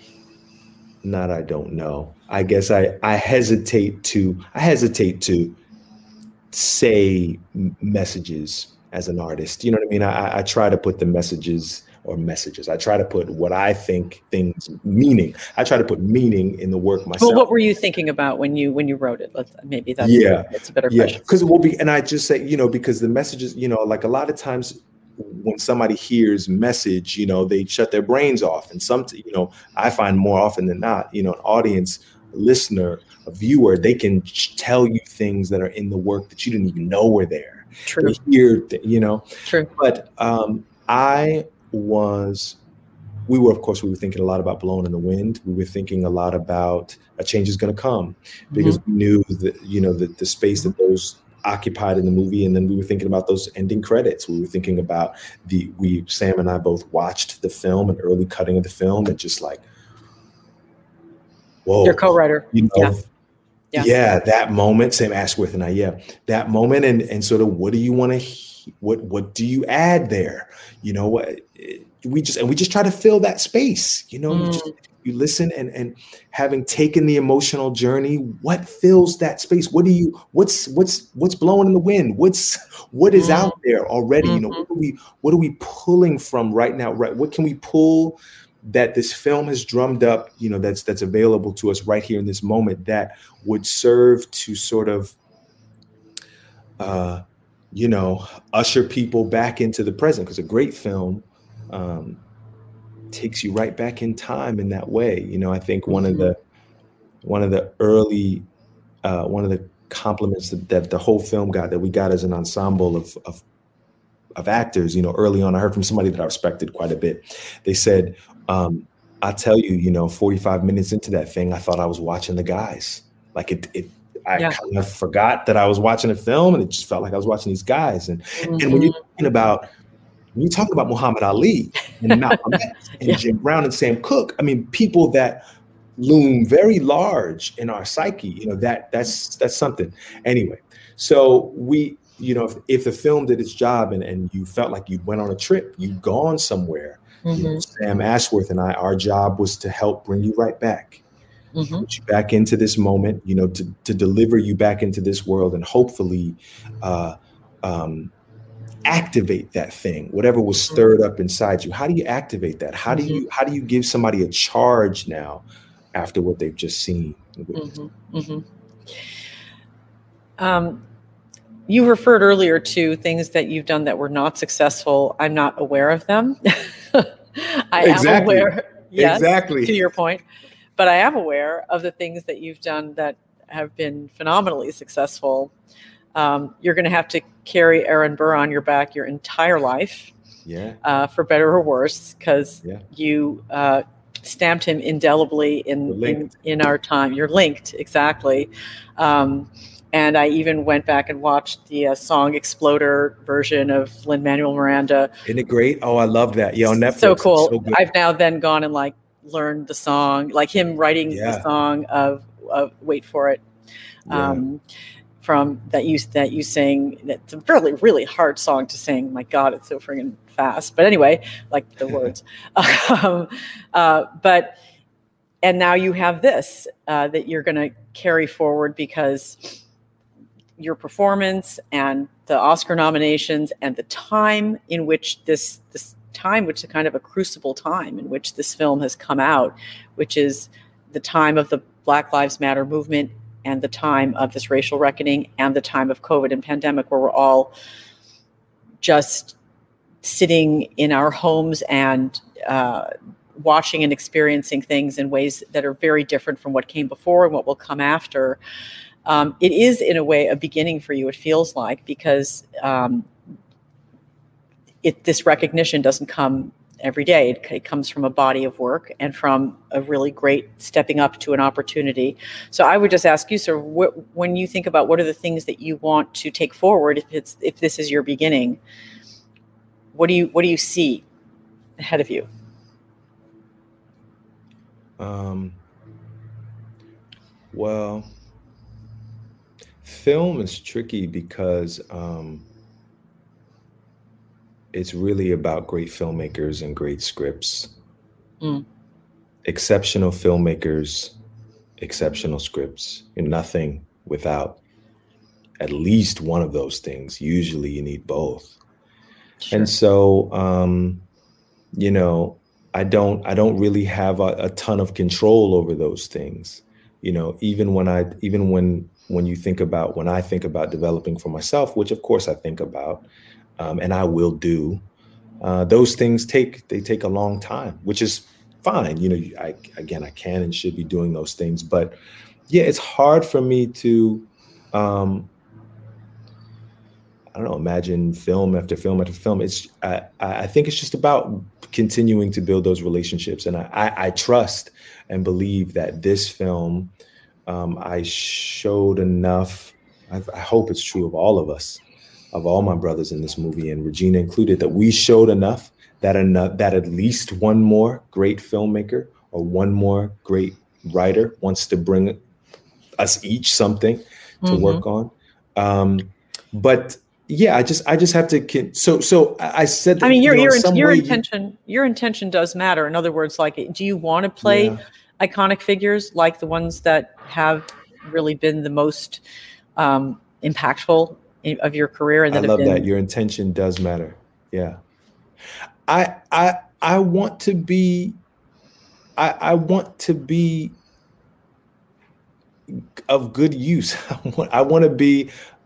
not, I don't know. I guess I, I hesitate to, I hesitate to say messages as an artist. You know what I mean? I, I try to put the messages or messages. I try to put what I think things meaning. I try to put meaning in the work myself. Well, what were you thinking about when you, when you wrote it? Let's, maybe that's, yeah, that's a better yeah. question. Because it will be, and I just say, you know, because the messages, you know, like a lot of times, when somebody hears message, you know, they shut their brains off. And some, you know, I find more often than not, you know, an audience, a listener, a viewer, they can tell you things that are in the work that you didn't even know were there. True. They hear, you know. True. But um, I was, we were, of course, we were thinking a lot about Blowing in the Wind. We were thinking a lot about A Change Is Going to Come because mm-hmm. we knew that, you know, the, the space that those occupied in the movie. And then we were thinking about those ending credits. We were thinking about the, we, Sam and I both watched the film, an early cutting of the film, and just like, whoa. Your co-writer. You know, yeah. Yeah. yeah, that moment, Sam Ashworth and I, yeah, that moment. And, and sort of, what do you want to, what, what do you add there? You know, what we just, and we just try to fill that space, you know, mm. you just, you listen and, and having taken the emotional journey, what fills that space? What do you, what's, what's, what's blowing in the wind? What's, what is mm. out there already? Mm-hmm. You know, what are we, what are we pulling from right now? Right. What can we pull that this film has drummed up, you know, that's, that's available to us right here in this moment that would serve to sort of, uh, you know, usher people back into the present, because a great film um, takes you right back in time in that way. You know, I think one mm-hmm. of the one of the early uh, one of the compliments that, that the whole film got, that we got as an ensemble of, of of actors, you know, early on, I heard from somebody that I respected quite a bit. They said, um, I tell you, you know, forty-five minutes into that thing, I thought I was watching the guys. Like it, it I yeah. kind of forgot that I was watching a film, and it just felt like I was watching these guys. And mm-hmm. and when you're talking about when you're talking about Muhammad Ali and Malcolm X and yeah. Jim Brown and Sam Cooke, I mean, people that loom very large in our psyche, you know, that that's that's something. Anyway, so we, you know, if, if the film did its job and, and you felt like you went on a trip, you'd gone somewhere, mm-hmm. you know, Sam Ashworth and I, our job was to help bring you right back, mm-hmm. put you back into this moment, you know, to, to deliver you back into this world, and hopefully uh, um, activate that thing, whatever was stirred up inside you. How do you activate that? How do you, how do you give somebody a charge now after what they've just seen? Mm-hmm. Mm-hmm. Um, you referred earlier to things that you've done that were not successful. I'm not aware of them. I exactly. am aware, yes, exactly. to your point, but I am aware of the things that you've done that have been phenomenally successful. Um, you're going to have to carry Aaron Burr on your back your entire life, yeah, uh, for better or worse, because yeah. you uh, stamped him indelibly in, in in our time. You're linked, exactly. Um, and I even went back and watched the uh, Song Exploder version of Lin-Manuel Miranda. Isn't it great? Oh, I love that. Yeah, on Netflix. So cool. So I've now then gone and like learned the song, like him writing yeah. the song of, of Wait For It. Yeah. Um, from that you that you sing. It's a really, really hard song to sing. My God, it's so friggin' fast. But anyway, like the words. um, uh, but and now you have this uh, that you're going to carry forward, because your performance and the Oscar nominations and the time in which this this time, which is kind of a crucible time in which this film has come out, which is the time of the Black Lives Matter movement, and the time of this racial reckoning, and the time of COVID and pandemic, where we're all just sitting in our homes and uh, watching and experiencing things in ways that are very different from what came before and what will come after. Um, it is, in a way, a beginning for you, it feels like, because um, it, this recognition doesn't come every day. It, it comes from a body of work and from a really great stepping up to an opportunity. So I would just ask you, sir, wh- when you think about what are the things that you want to take forward, if it's if this is your beginning, what do you what do you see ahead of you? Um. Well, film is tricky because um, it's really about great filmmakers and great scripts. Mm. Exceptional filmmakers, exceptional scripts, and nothing without at least one of those things. Usually you need both. Sure. And so, um, you know, I don't, I don't really have a, a ton of control over those things. You know, even when I, even when, when you think about, when I think about developing for myself, which of course I think about, um, and I will do, uh, those things take, they take a long time, which is fine. You know, I, again, I can and should be doing those things, but yeah, it's hard for me to, um, I don't know, imagine film after film after film. It's, I, I think it's just about continuing to build those relationships. And I, I, I trust and believe that this film, um, I showed enough, I, I hope it's true of all of us, of all my brothers in this movie, and Regina included, that we showed enough that enough, that at least one more great filmmaker or one more great writer wants to bring us each something to mm-hmm. work on. Um, but yeah, I just I just have to. So so I said that, I mean, your you know, your, your way, intention your intention does matter. In other words, like, do you want to play yeah. iconic figures like the ones that have really been the most um, impactful in, of your career? And that I love have been... that your intention does matter. Yeah, I I I want to be. I I want to be of good use. I want I want to be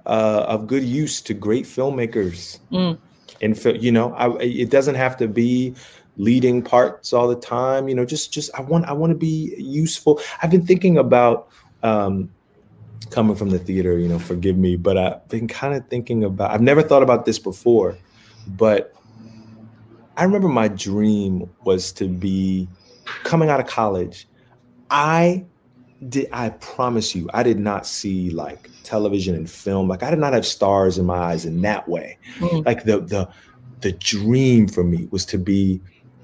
uh, of good use to great filmmakers. Mm. And, you know, I, it doesn't have to be leading parts all the time. You know, just just I want I want to be useful. I've been thinking about um, coming from the theater, you know, forgive me, but I've been kind of thinking about, I've never thought about this before, but I remember my dream was to be coming out of college. I did, I promise you, I did not see like television and film. Like I did not have stars in my eyes in that way. Mm. Like the, the, the dream for me was to be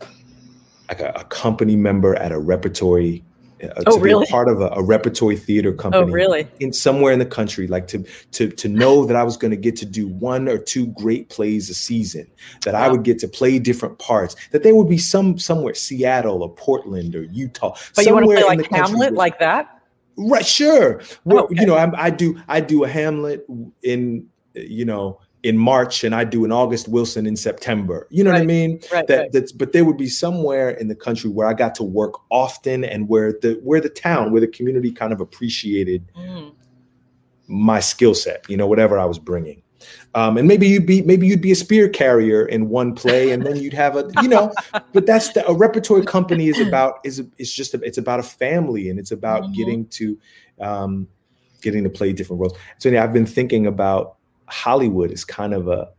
like a, a company member at a repertory Uh, oh, to really? be a part of a, a repertory theater company. Oh, really? In somewhere in the country, like to to to know that I was going to get to do one or two great plays a season, that wow. I would get to play different parts, that there would be some somewhere, Seattle or Portland or Utah. But you want to play like Hamlet, where, like that? Right, sure. Well, okay. You know, I, I do I do a Hamlet in, you know, in March, and I do an August Wilson in September. You know right. what I mean? Right, that, right. That's, but there would be somewhere in the country where I got to work often, and where the where the town, where the community kind of appreciated mm. my skill set. You know, whatever I was bringing. Um, and maybe you'd be maybe you'd be a spear carrier in one play, and then you'd have a you know. But that's the, a repertory company is about is it's just a, it's about a family, and it's about mm-hmm. getting to um, getting to play different roles. So yeah, I've been thinking about Hollywood is kind of a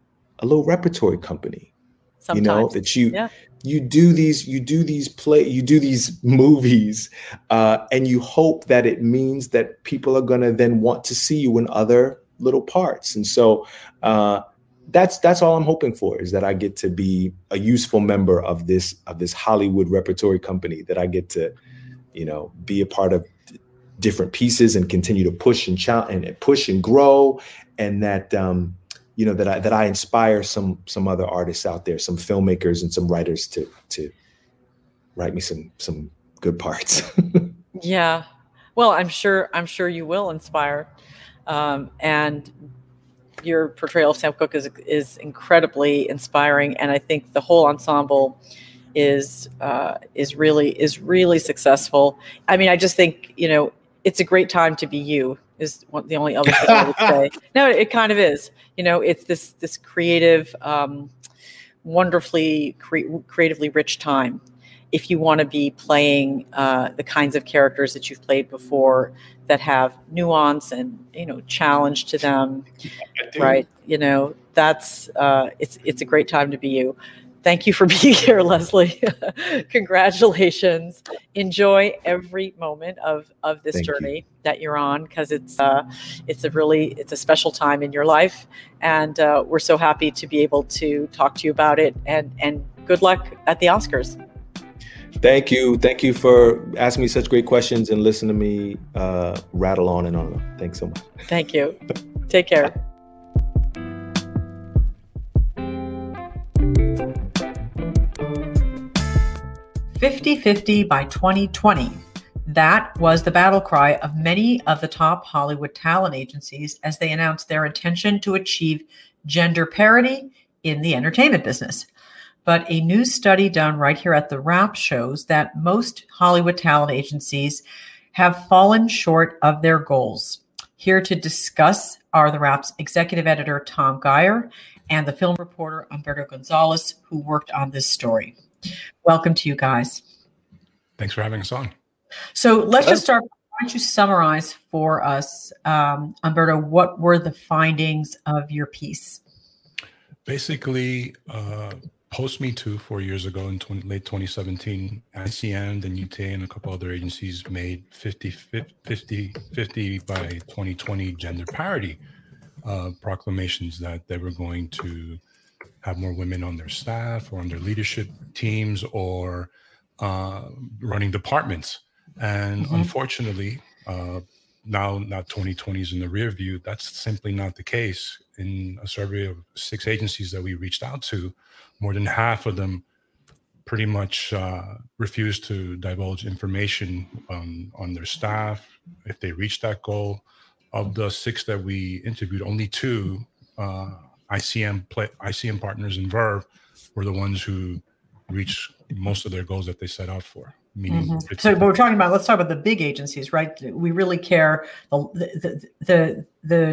a little repertory company. Sometimes. You know, that you yeah. you do these you do these play you do these movies uh, and you hope that it means that people are going to then want to see you in other little parts. And so uh, that's that's all I'm hoping for, is that I get to be a useful member of this of this Hollywood repertory company, that I get to, you know, be a part of different pieces and continue to push and challenge and push and grow. And that, um, you know, that I, that I inspire some, some other artists out there, some filmmakers and some writers to, to write me some, some good parts. Yeah. Well, I'm sure, I'm sure you will inspire. Um, and your portrayal of Sam Cooke is, is incredibly inspiring. And I think the whole ensemble is, uh, is really, is really successful. I mean, I just think, you know, it's a great time to be you, is one, the only other thing I would say. No, it kind of is. You know, it's this this creative, um, wonderfully cre- creatively rich time. If you want to be playing uh, the kinds of characters that you've played before, that have nuance and, you know, challenge to them, right? You know, that's uh, it's it's a great time to be you. Thank you for being here, Leslie. Congratulations. Enjoy every moment of, of this Thank journey you. that you're on, because it's uh, it's a really it's a special time in your life, and uh, we're so happy to be able to talk to you about it. And and good luck at the Oscars. Thank you. Thank you for asking me such great questions and listen to me uh, rattle on and on. Thanks so much. Thank you. Take care. fifty fifty by twenty twenty. That was the battle cry of many of the top Hollywood talent agencies as they announced their intention to achieve gender parity in the entertainment business. But a new study done right here at The Wrap shows that most Hollywood talent agencies have fallen short of their goals. Here to discuss are The Wrap's executive editor, Tom Geyer, and the film reporter, Humberto Gonzalez, who worked on this story. Welcome to you guys. Thanks for having us on. So let's just start. Why don't you summarize for us, um, Humberto, what were the findings of your piece? Basically, uh, post Me Too four years ago in twenty, late twenty seventeen, I C M, the U T A, and a couple other agencies made fifty fifty by twenty twenty gender parity uh, proclamations that they were going to have more women on their staff or on their leadership teams or uh, running departments. And mm-hmm. unfortunately, uh, now, now twenty twenty is in the rear view. That's simply not the case. In a survey of six agencies that we reached out to, more than half of them pretty much uh, refused to divulge information on, on their staff if they reached that goal. Of the six that we interviewed, only two uh, I C M play, I C M partners in Verve were the ones who reached most of their goals that they set out for. Meaning, mm-hmm. So, but we're talking about, let's talk about the big agencies, right? We really care. The the the the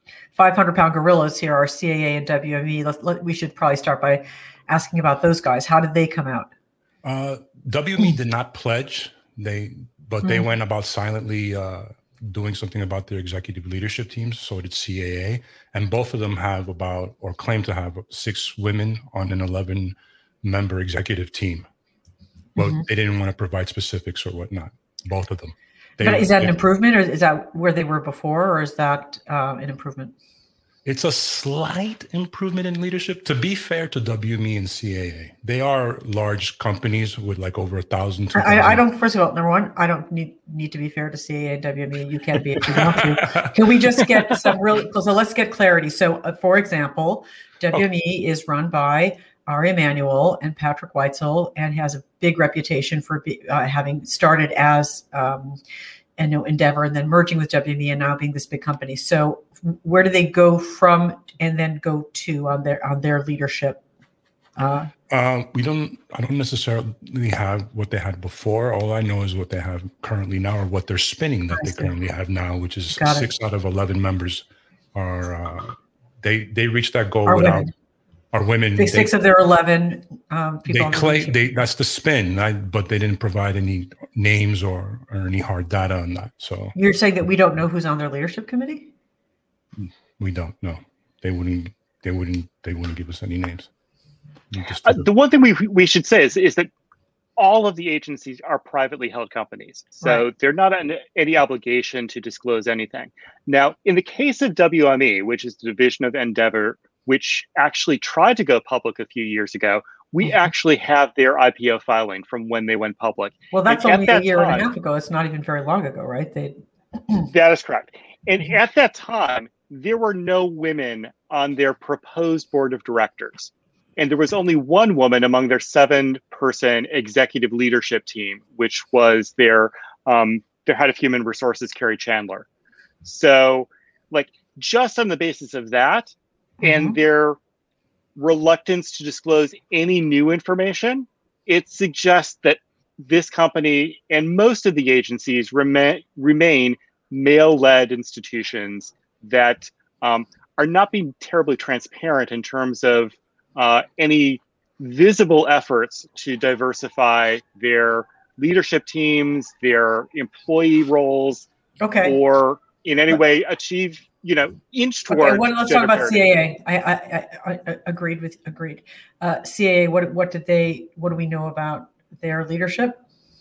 five hundred pound gorillas here are C A A and W M E. Let, let, we should probably start by asking about those guys. How did they come out? Uh, W M E did not pledge. They, but they mm. went about silently uh, doing something about their executive leadership teams. So did C A A, and both of them have about, or claim to have, six women on an eleven member executive team. But mm-hmm. they didn't want to provide specifics or whatnot. Both of them. They, but is that they, an improvement, or is that where they were before, or is that uh, an improvement? It's a slight improvement in leadership. To be fair to W M E and C A A, they are large companies with like over a thousand. I, I don't. First of all, number one, I don't need need to be fair to C A A and W M E. You can be if you want to. Can we just get some real? So let's get clarity. So, uh, for example, W M E okay. is run by Ari Emanuel and Patrick Weitzel, and has a big reputation for be, uh, having started as um, you know, Endeavor and then merging with W M E and now being this big company. So where do they go from and then go to on their on their leadership? Uh, uh, we don't. I don't necessarily have what they had before. All I know is what they have currently now, or what they're spinning that I they see. currently have now, which is Got six it. out of eleven members are uh, they they reached that goal Are without. Women. Are women? They, six of their eleven um, people. They claim they that's the spin, I, but they didn't provide any names or, or any hard data on that. So you're saying that we don't know who's on their leadership committee? We don't know. They wouldn't. They wouldn't. They wouldn't give us any names. Uh, the one thing we we should say is is that all of the agencies are privately held companies, so right. they're not under any obligation to disclose anything. Now, in the case of W M E, which is the division of Endeavor, which actually tried to go public a few years ago, we mm-hmm. actually have their I P O filing from when they went public. Well, that's and only that a year time, and a half ago. It's not even very long ago, right? They. That is correct. And at that time, there were no women on their proposed board of directors. And there was only one woman among their seven-person executive leadership team, which was their um, their head of human resources, Carrie Chandler. So, like, just on the basis of that, mm-hmm. and their reluctance to disclose any new information, it suggests that this company and most of the agencies remain, remain male-led institutions that um, are not being terribly transparent in terms of uh, any visible efforts to diversify their leadership teams, their employee roles, okay. or in any way achieve, you know, inch toward. Okay, well, let's talk about parity. C A A. I, I, I, I agreed with agreed. Uh, C A A. What what did they? What do we know about their leadership?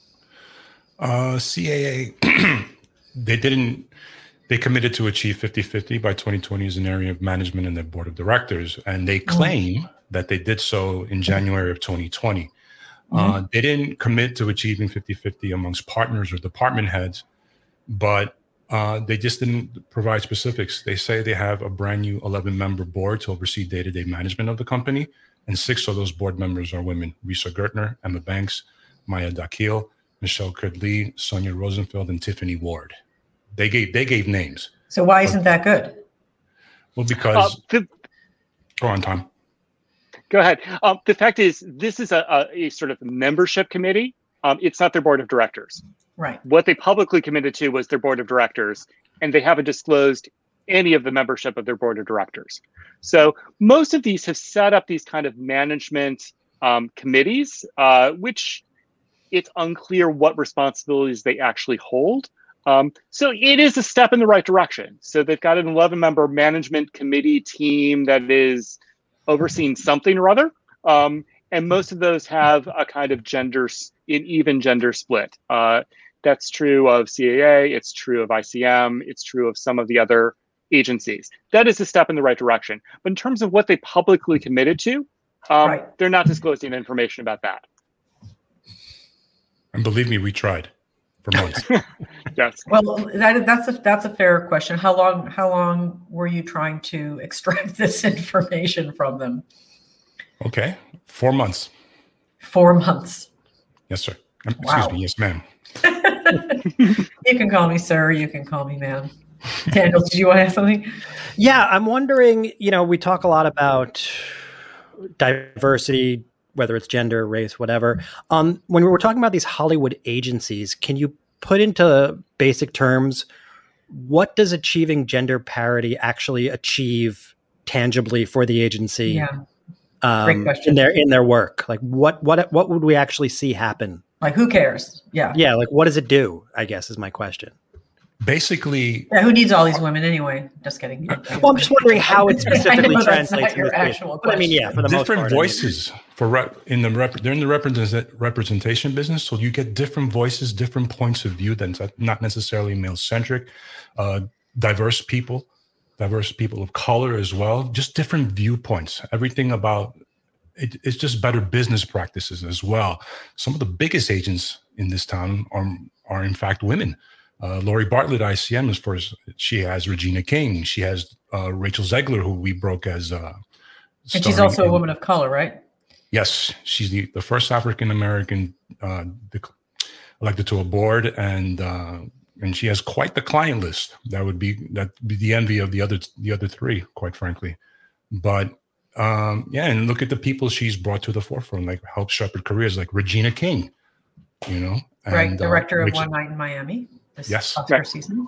Uh, C A A. They didn't. They committed to achieve fifty-fifty by twenty twenty as an area of management in their board of directors, and they claim mm. that they did so in January of twenty twenty. Mm. Uh, they didn't commit to achieving fifty-fifty amongst partners or department heads, but uh, they just didn't provide specifics. They say they have a brand new eleven-member board to oversee day-to-day management of the company, and six of those board members are women: Risa Gertner, Emma Banks, Maya Dakil, Michelle Curdley, Sonia Rosenfeld, and Tiffany Ward. They gave they gave names. So why isn't that good? Well, because uh, the, go on, Tom. Go ahead. Um, the fact is, this is a, a, a sort of membership committee. Um, it's not their board of directors. Right. What they publicly committed to was their board of directors, and they haven't disclosed any of the membership of their board of directors. So most of these have set up these kind of management um, committees, uh, which it's unclear what responsibilities they actually hold. Um, so it is a step in the right direction. So they've got an eleven-member management committee team that is overseeing something or other. Um, and most of those have a kind of gender, an even gender split. Uh, that's true of C A A, it's true of I C M, it's true of some of the other agencies. That is a step in the right direction. But in terms of what they publicly committed to, um, right. they're not disclosing information about that. And believe me, we tried. For months. Yes. Well, that, that's a that's a fair question. How long how long were you trying to extract this information from them? Okay, four months. Four months. Yes, sir. Excuse wow. me. Yes, ma'am. You can call me sir. You can call me ma'am. Daniel, did you want to ask something? Yeah, I'm wondering. You know, we talk a lot about diversity, whether it's gender, race, whatever. Um, when we were talking about these Hollywood agencies, can you put into basic terms what does achieving gender parity actually achieve tangibly for the agency? Yeah. Um, Great question. in their in their work, like what what what would we actually see happen? Like, who cares? Yeah. Yeah, like what does it do? I guess is my question. Basically, yeah, who needs all these women anyway? Just kidding. Well, I'm just wondering how it specifically translates. Your in this actual but I mean, yeah, for the different most part, voices I mean. for rep, in the rep, they're in the represent, representation business, so you get different voices, different points of view that's not necessarily male centric, uh, diverse people, diverse people of color as well, just different viewpoints. Everything about it, it's just better business practices as well. Some of the biggest agents in this town are are in fact women. Uh, Lori Bartlett at I C M is first. She has Regina King. She has uh, Rachel Zegler, who we broke as. Uh, and she's also in, a woman of color, right? Yes, she's the, the first African American uh, elected to a board, and uh, and she has quite the client list. That would be that be the envy of the other the other three, quite frankly. But um, yeah, and look at the people she's brought to the forefront, like help shepherd careers, like Regina King. You know, and, right, director uh, of Rachel, One Night in Miami. This yes. Oscar right. season.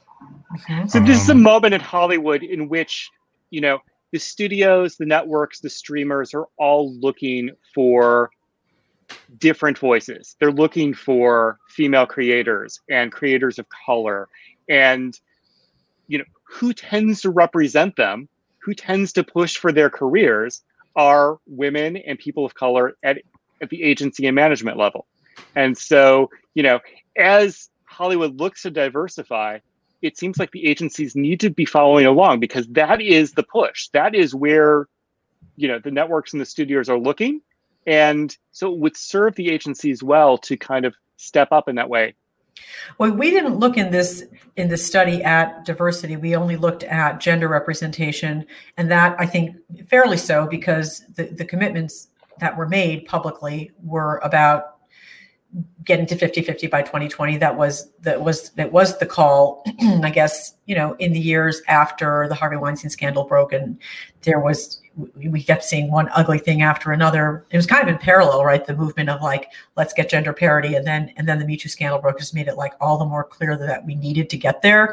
Okay. So this is a moment in Hollywood in which, you know, the studios, the networks, the streamers are all looking for different voices. They're looking for female creators and creators of color. And, you know, who tends to represent them, who tends to push for their careers are women and people of color at, at the agency and management level. And so, you know, as Hollywood looks to diversify, it seems like the agencies need to be following along, because that is the push. That is where, you know, the networks and the studios are looking. And so it would serve the agencies well to kind of step up in that way. Well, we didn't look in this in the study at diversity. We only looked at gender representation, and that, I think, fairly so, because the, the commitments that were made publicly were about getting to fifty-fifty by twenty twenty. That was that was that was the call, I guess, you know, in the years after the Harvey Weinstein scandal broke, and there was we kept seeing one ugly thing after another. It was kind of in parallel, right? The movement of like, let's get gender parity, and then and then the Me Too scandal broke, just made it like all the more clear that we needed to get there.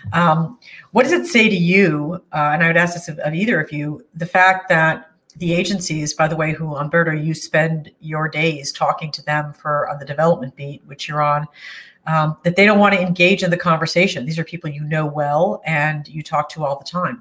Um, what does it say to you? Uh, and I would ask this of, of either of you: the fact that the agencies, by the way, who, Umberto, you spend your days talking to them for on the development beat, which you're on, um, that they don't want to engage in the conversation. These are people you know well and you talk to all the time.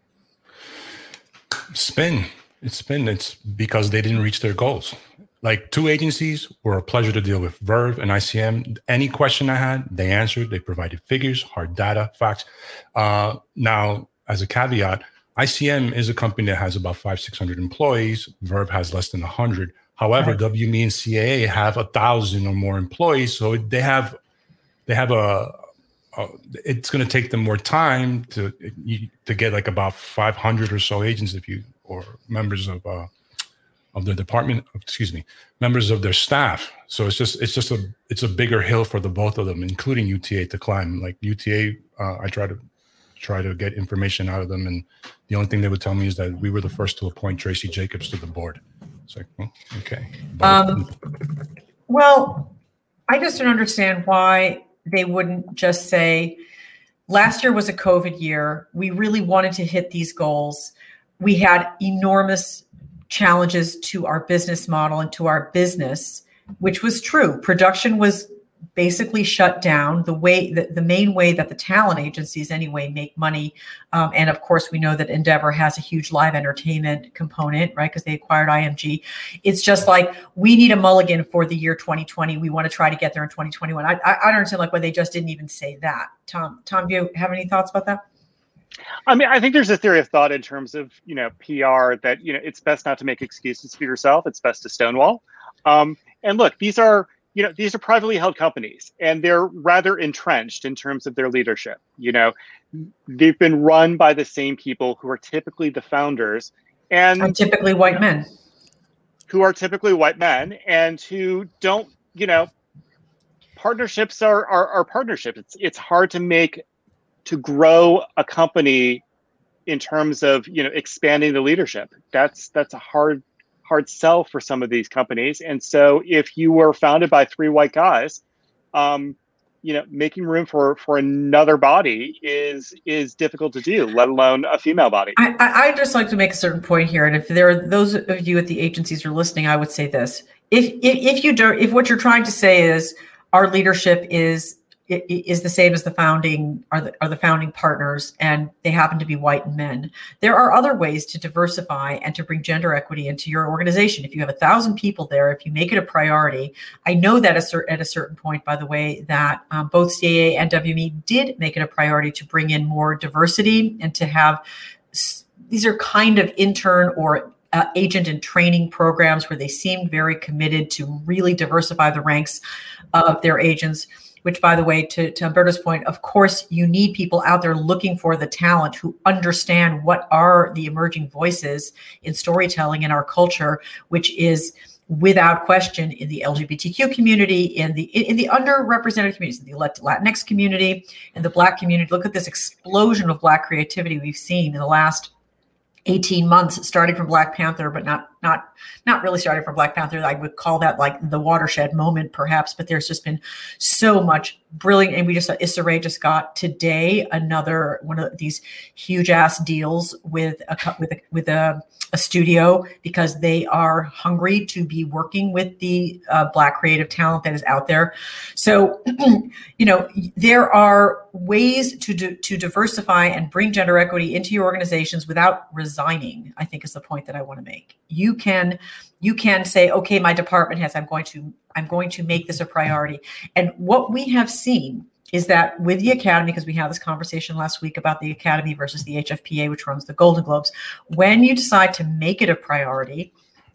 Spin. It's spin. It's because they didn't reach their goals. Like, two agencies were a pleasure to deal with. Verve and I C M. Any question I had, they answered. They provided figures, hard data, facts. Uh, now, as a caveat, I C M is a company that has about five, six hundred employees. Verve has less than a hundred. However, right. W M E and C A A have a thousand or more employees, so they have they have a. a it's going to take them more time to to get like about five hundred or so agents, if you or members of uh, of their department. Excuse me, members of their staff. So it's just it's just a it's a bigger hill for the both of them, including U T A, to climb. Like U T A, uh, I try to. try to get information out of them, and the only thing they would tell me is that we were the first to appoint Tracy Jacobs to the board. It's like, well, okay. But, um, well, I just don't understand why they wouldn't just say, last year was a COVID year. We really wanted to hit these goals. We had enormous challenges to our business model and to our business, which was true. Production was basically shut down. The way the, the main way that the talent agencies anyway make money. Um, and of course, we know that Endeavor has a huge live entertainment component, right? Because they acquired I M G. It's just like, we need a mulligan for the year twenty twenty. We want to try to get there in twenty twenty-one. I, I, I don't understand like why they just didn't even say that. Tom, Tom, do you have any thoughts about that? I mean, I think there's a theory of thought in terms of, you know, P R that, you know, it's best not to make excuses for yourself. It's best to stonewall. Um, and look, these are, you know, these are privately held companies, and they're rather entrenched in terms of their leadership. You know, they've been run by the same people who are typically the founders, and, and typically white men, who are typically white men, and who don't, you know, partnerships are are, are partnerships. It's it's hard to make to grow a company in terms of, you know, expanding the leadership. That's that's a hard. hard sell for some of these companies. And so if you were founded by three white guys, um, you know, making room for for another body is is difficult to do, let alone a female body. I, I I'd just like to make a certain point here, and if there are those of you at the agencies who are listening, I would say this: if if, if you do, if what you're trying to say is our leadership is is the same as the founding are the are the founding partners, and they happen to be white men, there are other ways to diversify and to bring gender equity into your organization. If you have a thousand people there, if you make it a priority, I know that at a certain point, by the way, that um, both C A A and W M E did make it a priority to bring in more diversity and to have, these are kind of intern or Uh, agent and training programs where they seemed very committed to really diversify the ranks of their agents, which, by the way, to, to Umberto's point, of course, you need people out there looking for the talent who understand what are the emerging voices in storytelling in our culture, which is without question in the L G B T Q community, in the in the underrepresented communities, in the Latinx community, in the Black community. Look at this explosion of Black creativity we've seen in the last eighteen months, starting from Black Panther, but not not not really starting from Black Panther. I would call that like the watershed moment, perhaps. But there's just been so much brilliant, and we just Issa Rae just got today another one of these huge ass deals with a with a, with a, a studio, because they are hungry to be working with the uh, Black creative talent that is out there. So, you know, there are ways to do, to diversify and bring gender equity into your organizations without resigning, I think is the point that I want to make. You can you can say, okay, my department heads, I'm going to I'm going to make this a priority. And what we have seen is that with the Academy, because we had this conversation last week about the Academy versus the H F P A, which runs the Golden Globes, when you decide to make it a priority,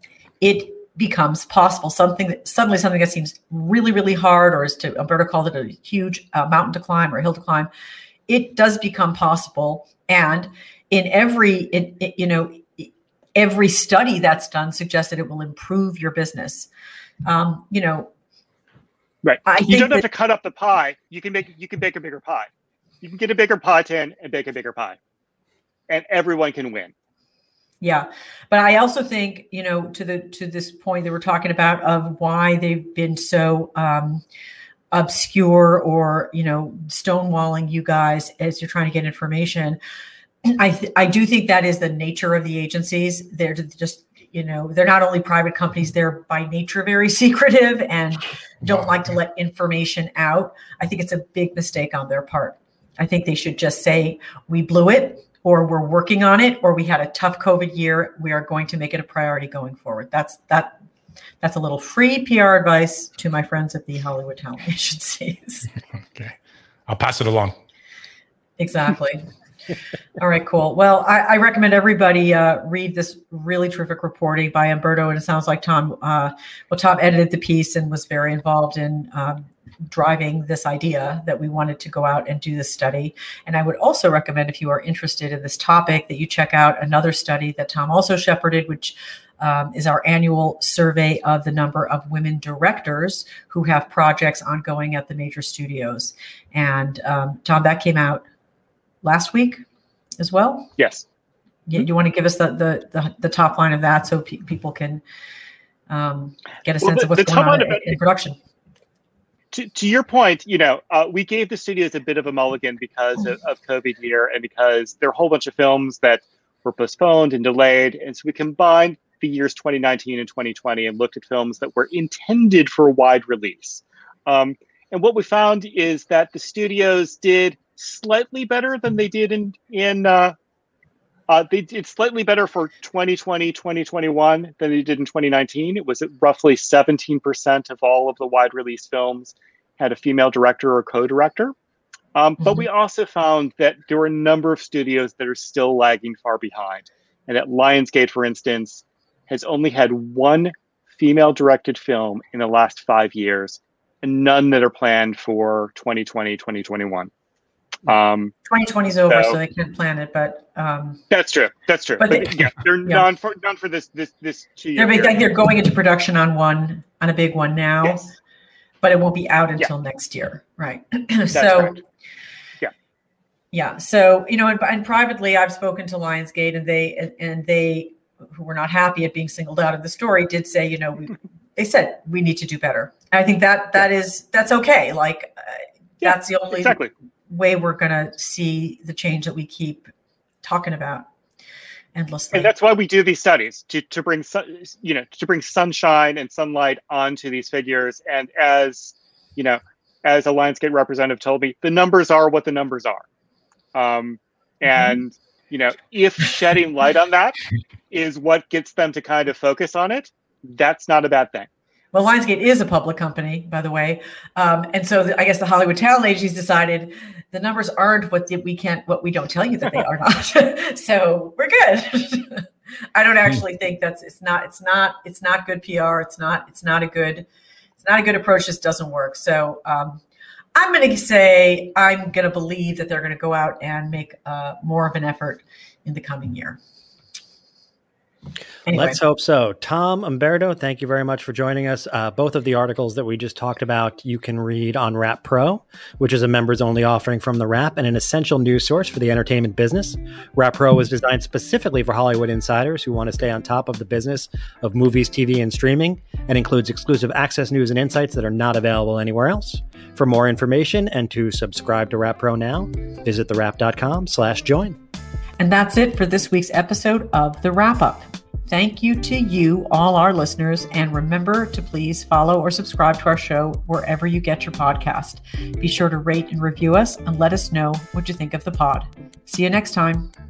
it becomes possible. Something that suddenly something that seems really, really hard, or as to Umberto called it, a huge uh, mountain to climb or a hill to climb, it does become possible. And in every, in, in, you know, every study that's done suggests that it will improve your business. Um, you know, right. I you don't that, have to cut up the pie. You can make you can bake a bigger pie. You can get a bigger pie tin and bake a bigger pie, and everyone can win. Yeah, but I also think, you know, to the to this point that we're talking about of why they've been so um, obscure or, you know, stonewalling you guys as you're trying to get information. I th- I do think that is the nature of the agencies. They're just, you know, they're not only private companies, they're by nature very secretive and don't like to let information out. I think it's a big mistake on their part. I think they should just say, we blew it, or we're working on it, or we had a tough COVID year. We are going to make it a priority going forward. That's that. That's a little free P R advice to my friends at the Hollywood talent agencies. Okay. I'll pass it along. Exactly. All right, cool. Well, I, I recommend everybody uh, read this really terrific reporting by Umberto. And it sounds like Tom, uh, well, Tom edited the piece and was very involved in um, driving this idea that we wanted to go out and do this study. And I would also recommend, if you are interested in this topic, that you check out another study that Tom also shepherded, which um, is our annual survey of the number of women directors who have projects ongoing at the major studios. And um, Tom, that came out last week as well? Yes. You, you want to give us the the, the, the top line of that so pe- people can um, get a well, sense the, of what's going on in, in production? To, to your point, you know, uh, we gave the studios a bit of a mulligan because of, of COVID year, and because there are a whole bunch of films that were postponed and delayed. And so we combined the years twenty nineteen and twenty twenty and looked at films that were intended for wide release. Um, and what we found is that the studios did slightly better than they did in in uh, uh, they did slightly better for twenty twenty, twenty twenty-one than they did in twenty nineteen. It was at roughly seventeen percent of all of the wide release films had a female director or co-director. Um, mm-hmm. But we also found that there were a number of studios that are still lagging far behind. And that Lionsgate, for instance, has only had one female directed film in the last five years and none that are planned for twenty twenty, twenty twenty-one. Um, twenty twenty is over, so, so they can't plan it. But um, that's true. That's true. But but they, yeah, they're yeah. none for none for this this this two year. They're, they're going into production on one on a big one now, yes. But it won't be out until yeah. next year, right? That's so. Correct. Yeah. Yeah. So you know, and, and privately, I've spoken to Lionsgate, and they and, and they who were not happy at being singled out of the story did say, you know, we, they said we need to do better. And I think that that is that's okay. Like. Uh, Yeah, that's the only exactly. way we're going to see the change that we keep talking about endlessly. And that's why we do these studies, to to bring sun, you know to bring sunshine and sunlight onto these figures. And as you know, as a Lionsgate representative told me, the numbers are what the numbers are. Um, and mm-hmm. you know, if shedding light on that is what gets them to kind of focus on it, that's not a bad thing. Well, Lionsgate is a public company, by the way, um, and so the, I guess the Hollywood talent agencies decided the numbers aren't what the, we can't, what we don't tell you that they are not. So we're good. I don't actually think that's it's not it's not it's not good P R. It's not it's not a good it's not a good approach. This doesn't work. So um, I'm going to say I'm going to believe that they're going to go out and make uh, more of an effort in the coming year. Anyway. Let's hope so. Tom Umberto, thank you very much for joining us. Uh, both of the articles that we just talked about, you can read on Wrap Pro, which is a members-only offering from The Wrap and an essential news source for the entertainment business. Wrap Pro was designed specifically for Hollywood insiders who want to stay on top of the business of movies, T V, and streaming, and includes exclusive access news and insights that are not available anywhere else. For more information and to subscribe to Wrap Pro now, visit thewrap.com slash join. And that's it for this week's episode of The Wrap Up. Thank you to you, all our listeners, and remember to please follow or subscribe to our show wherever you get your podcast. Be sure to rate and review us and let us know what you think of the pod. See you next time.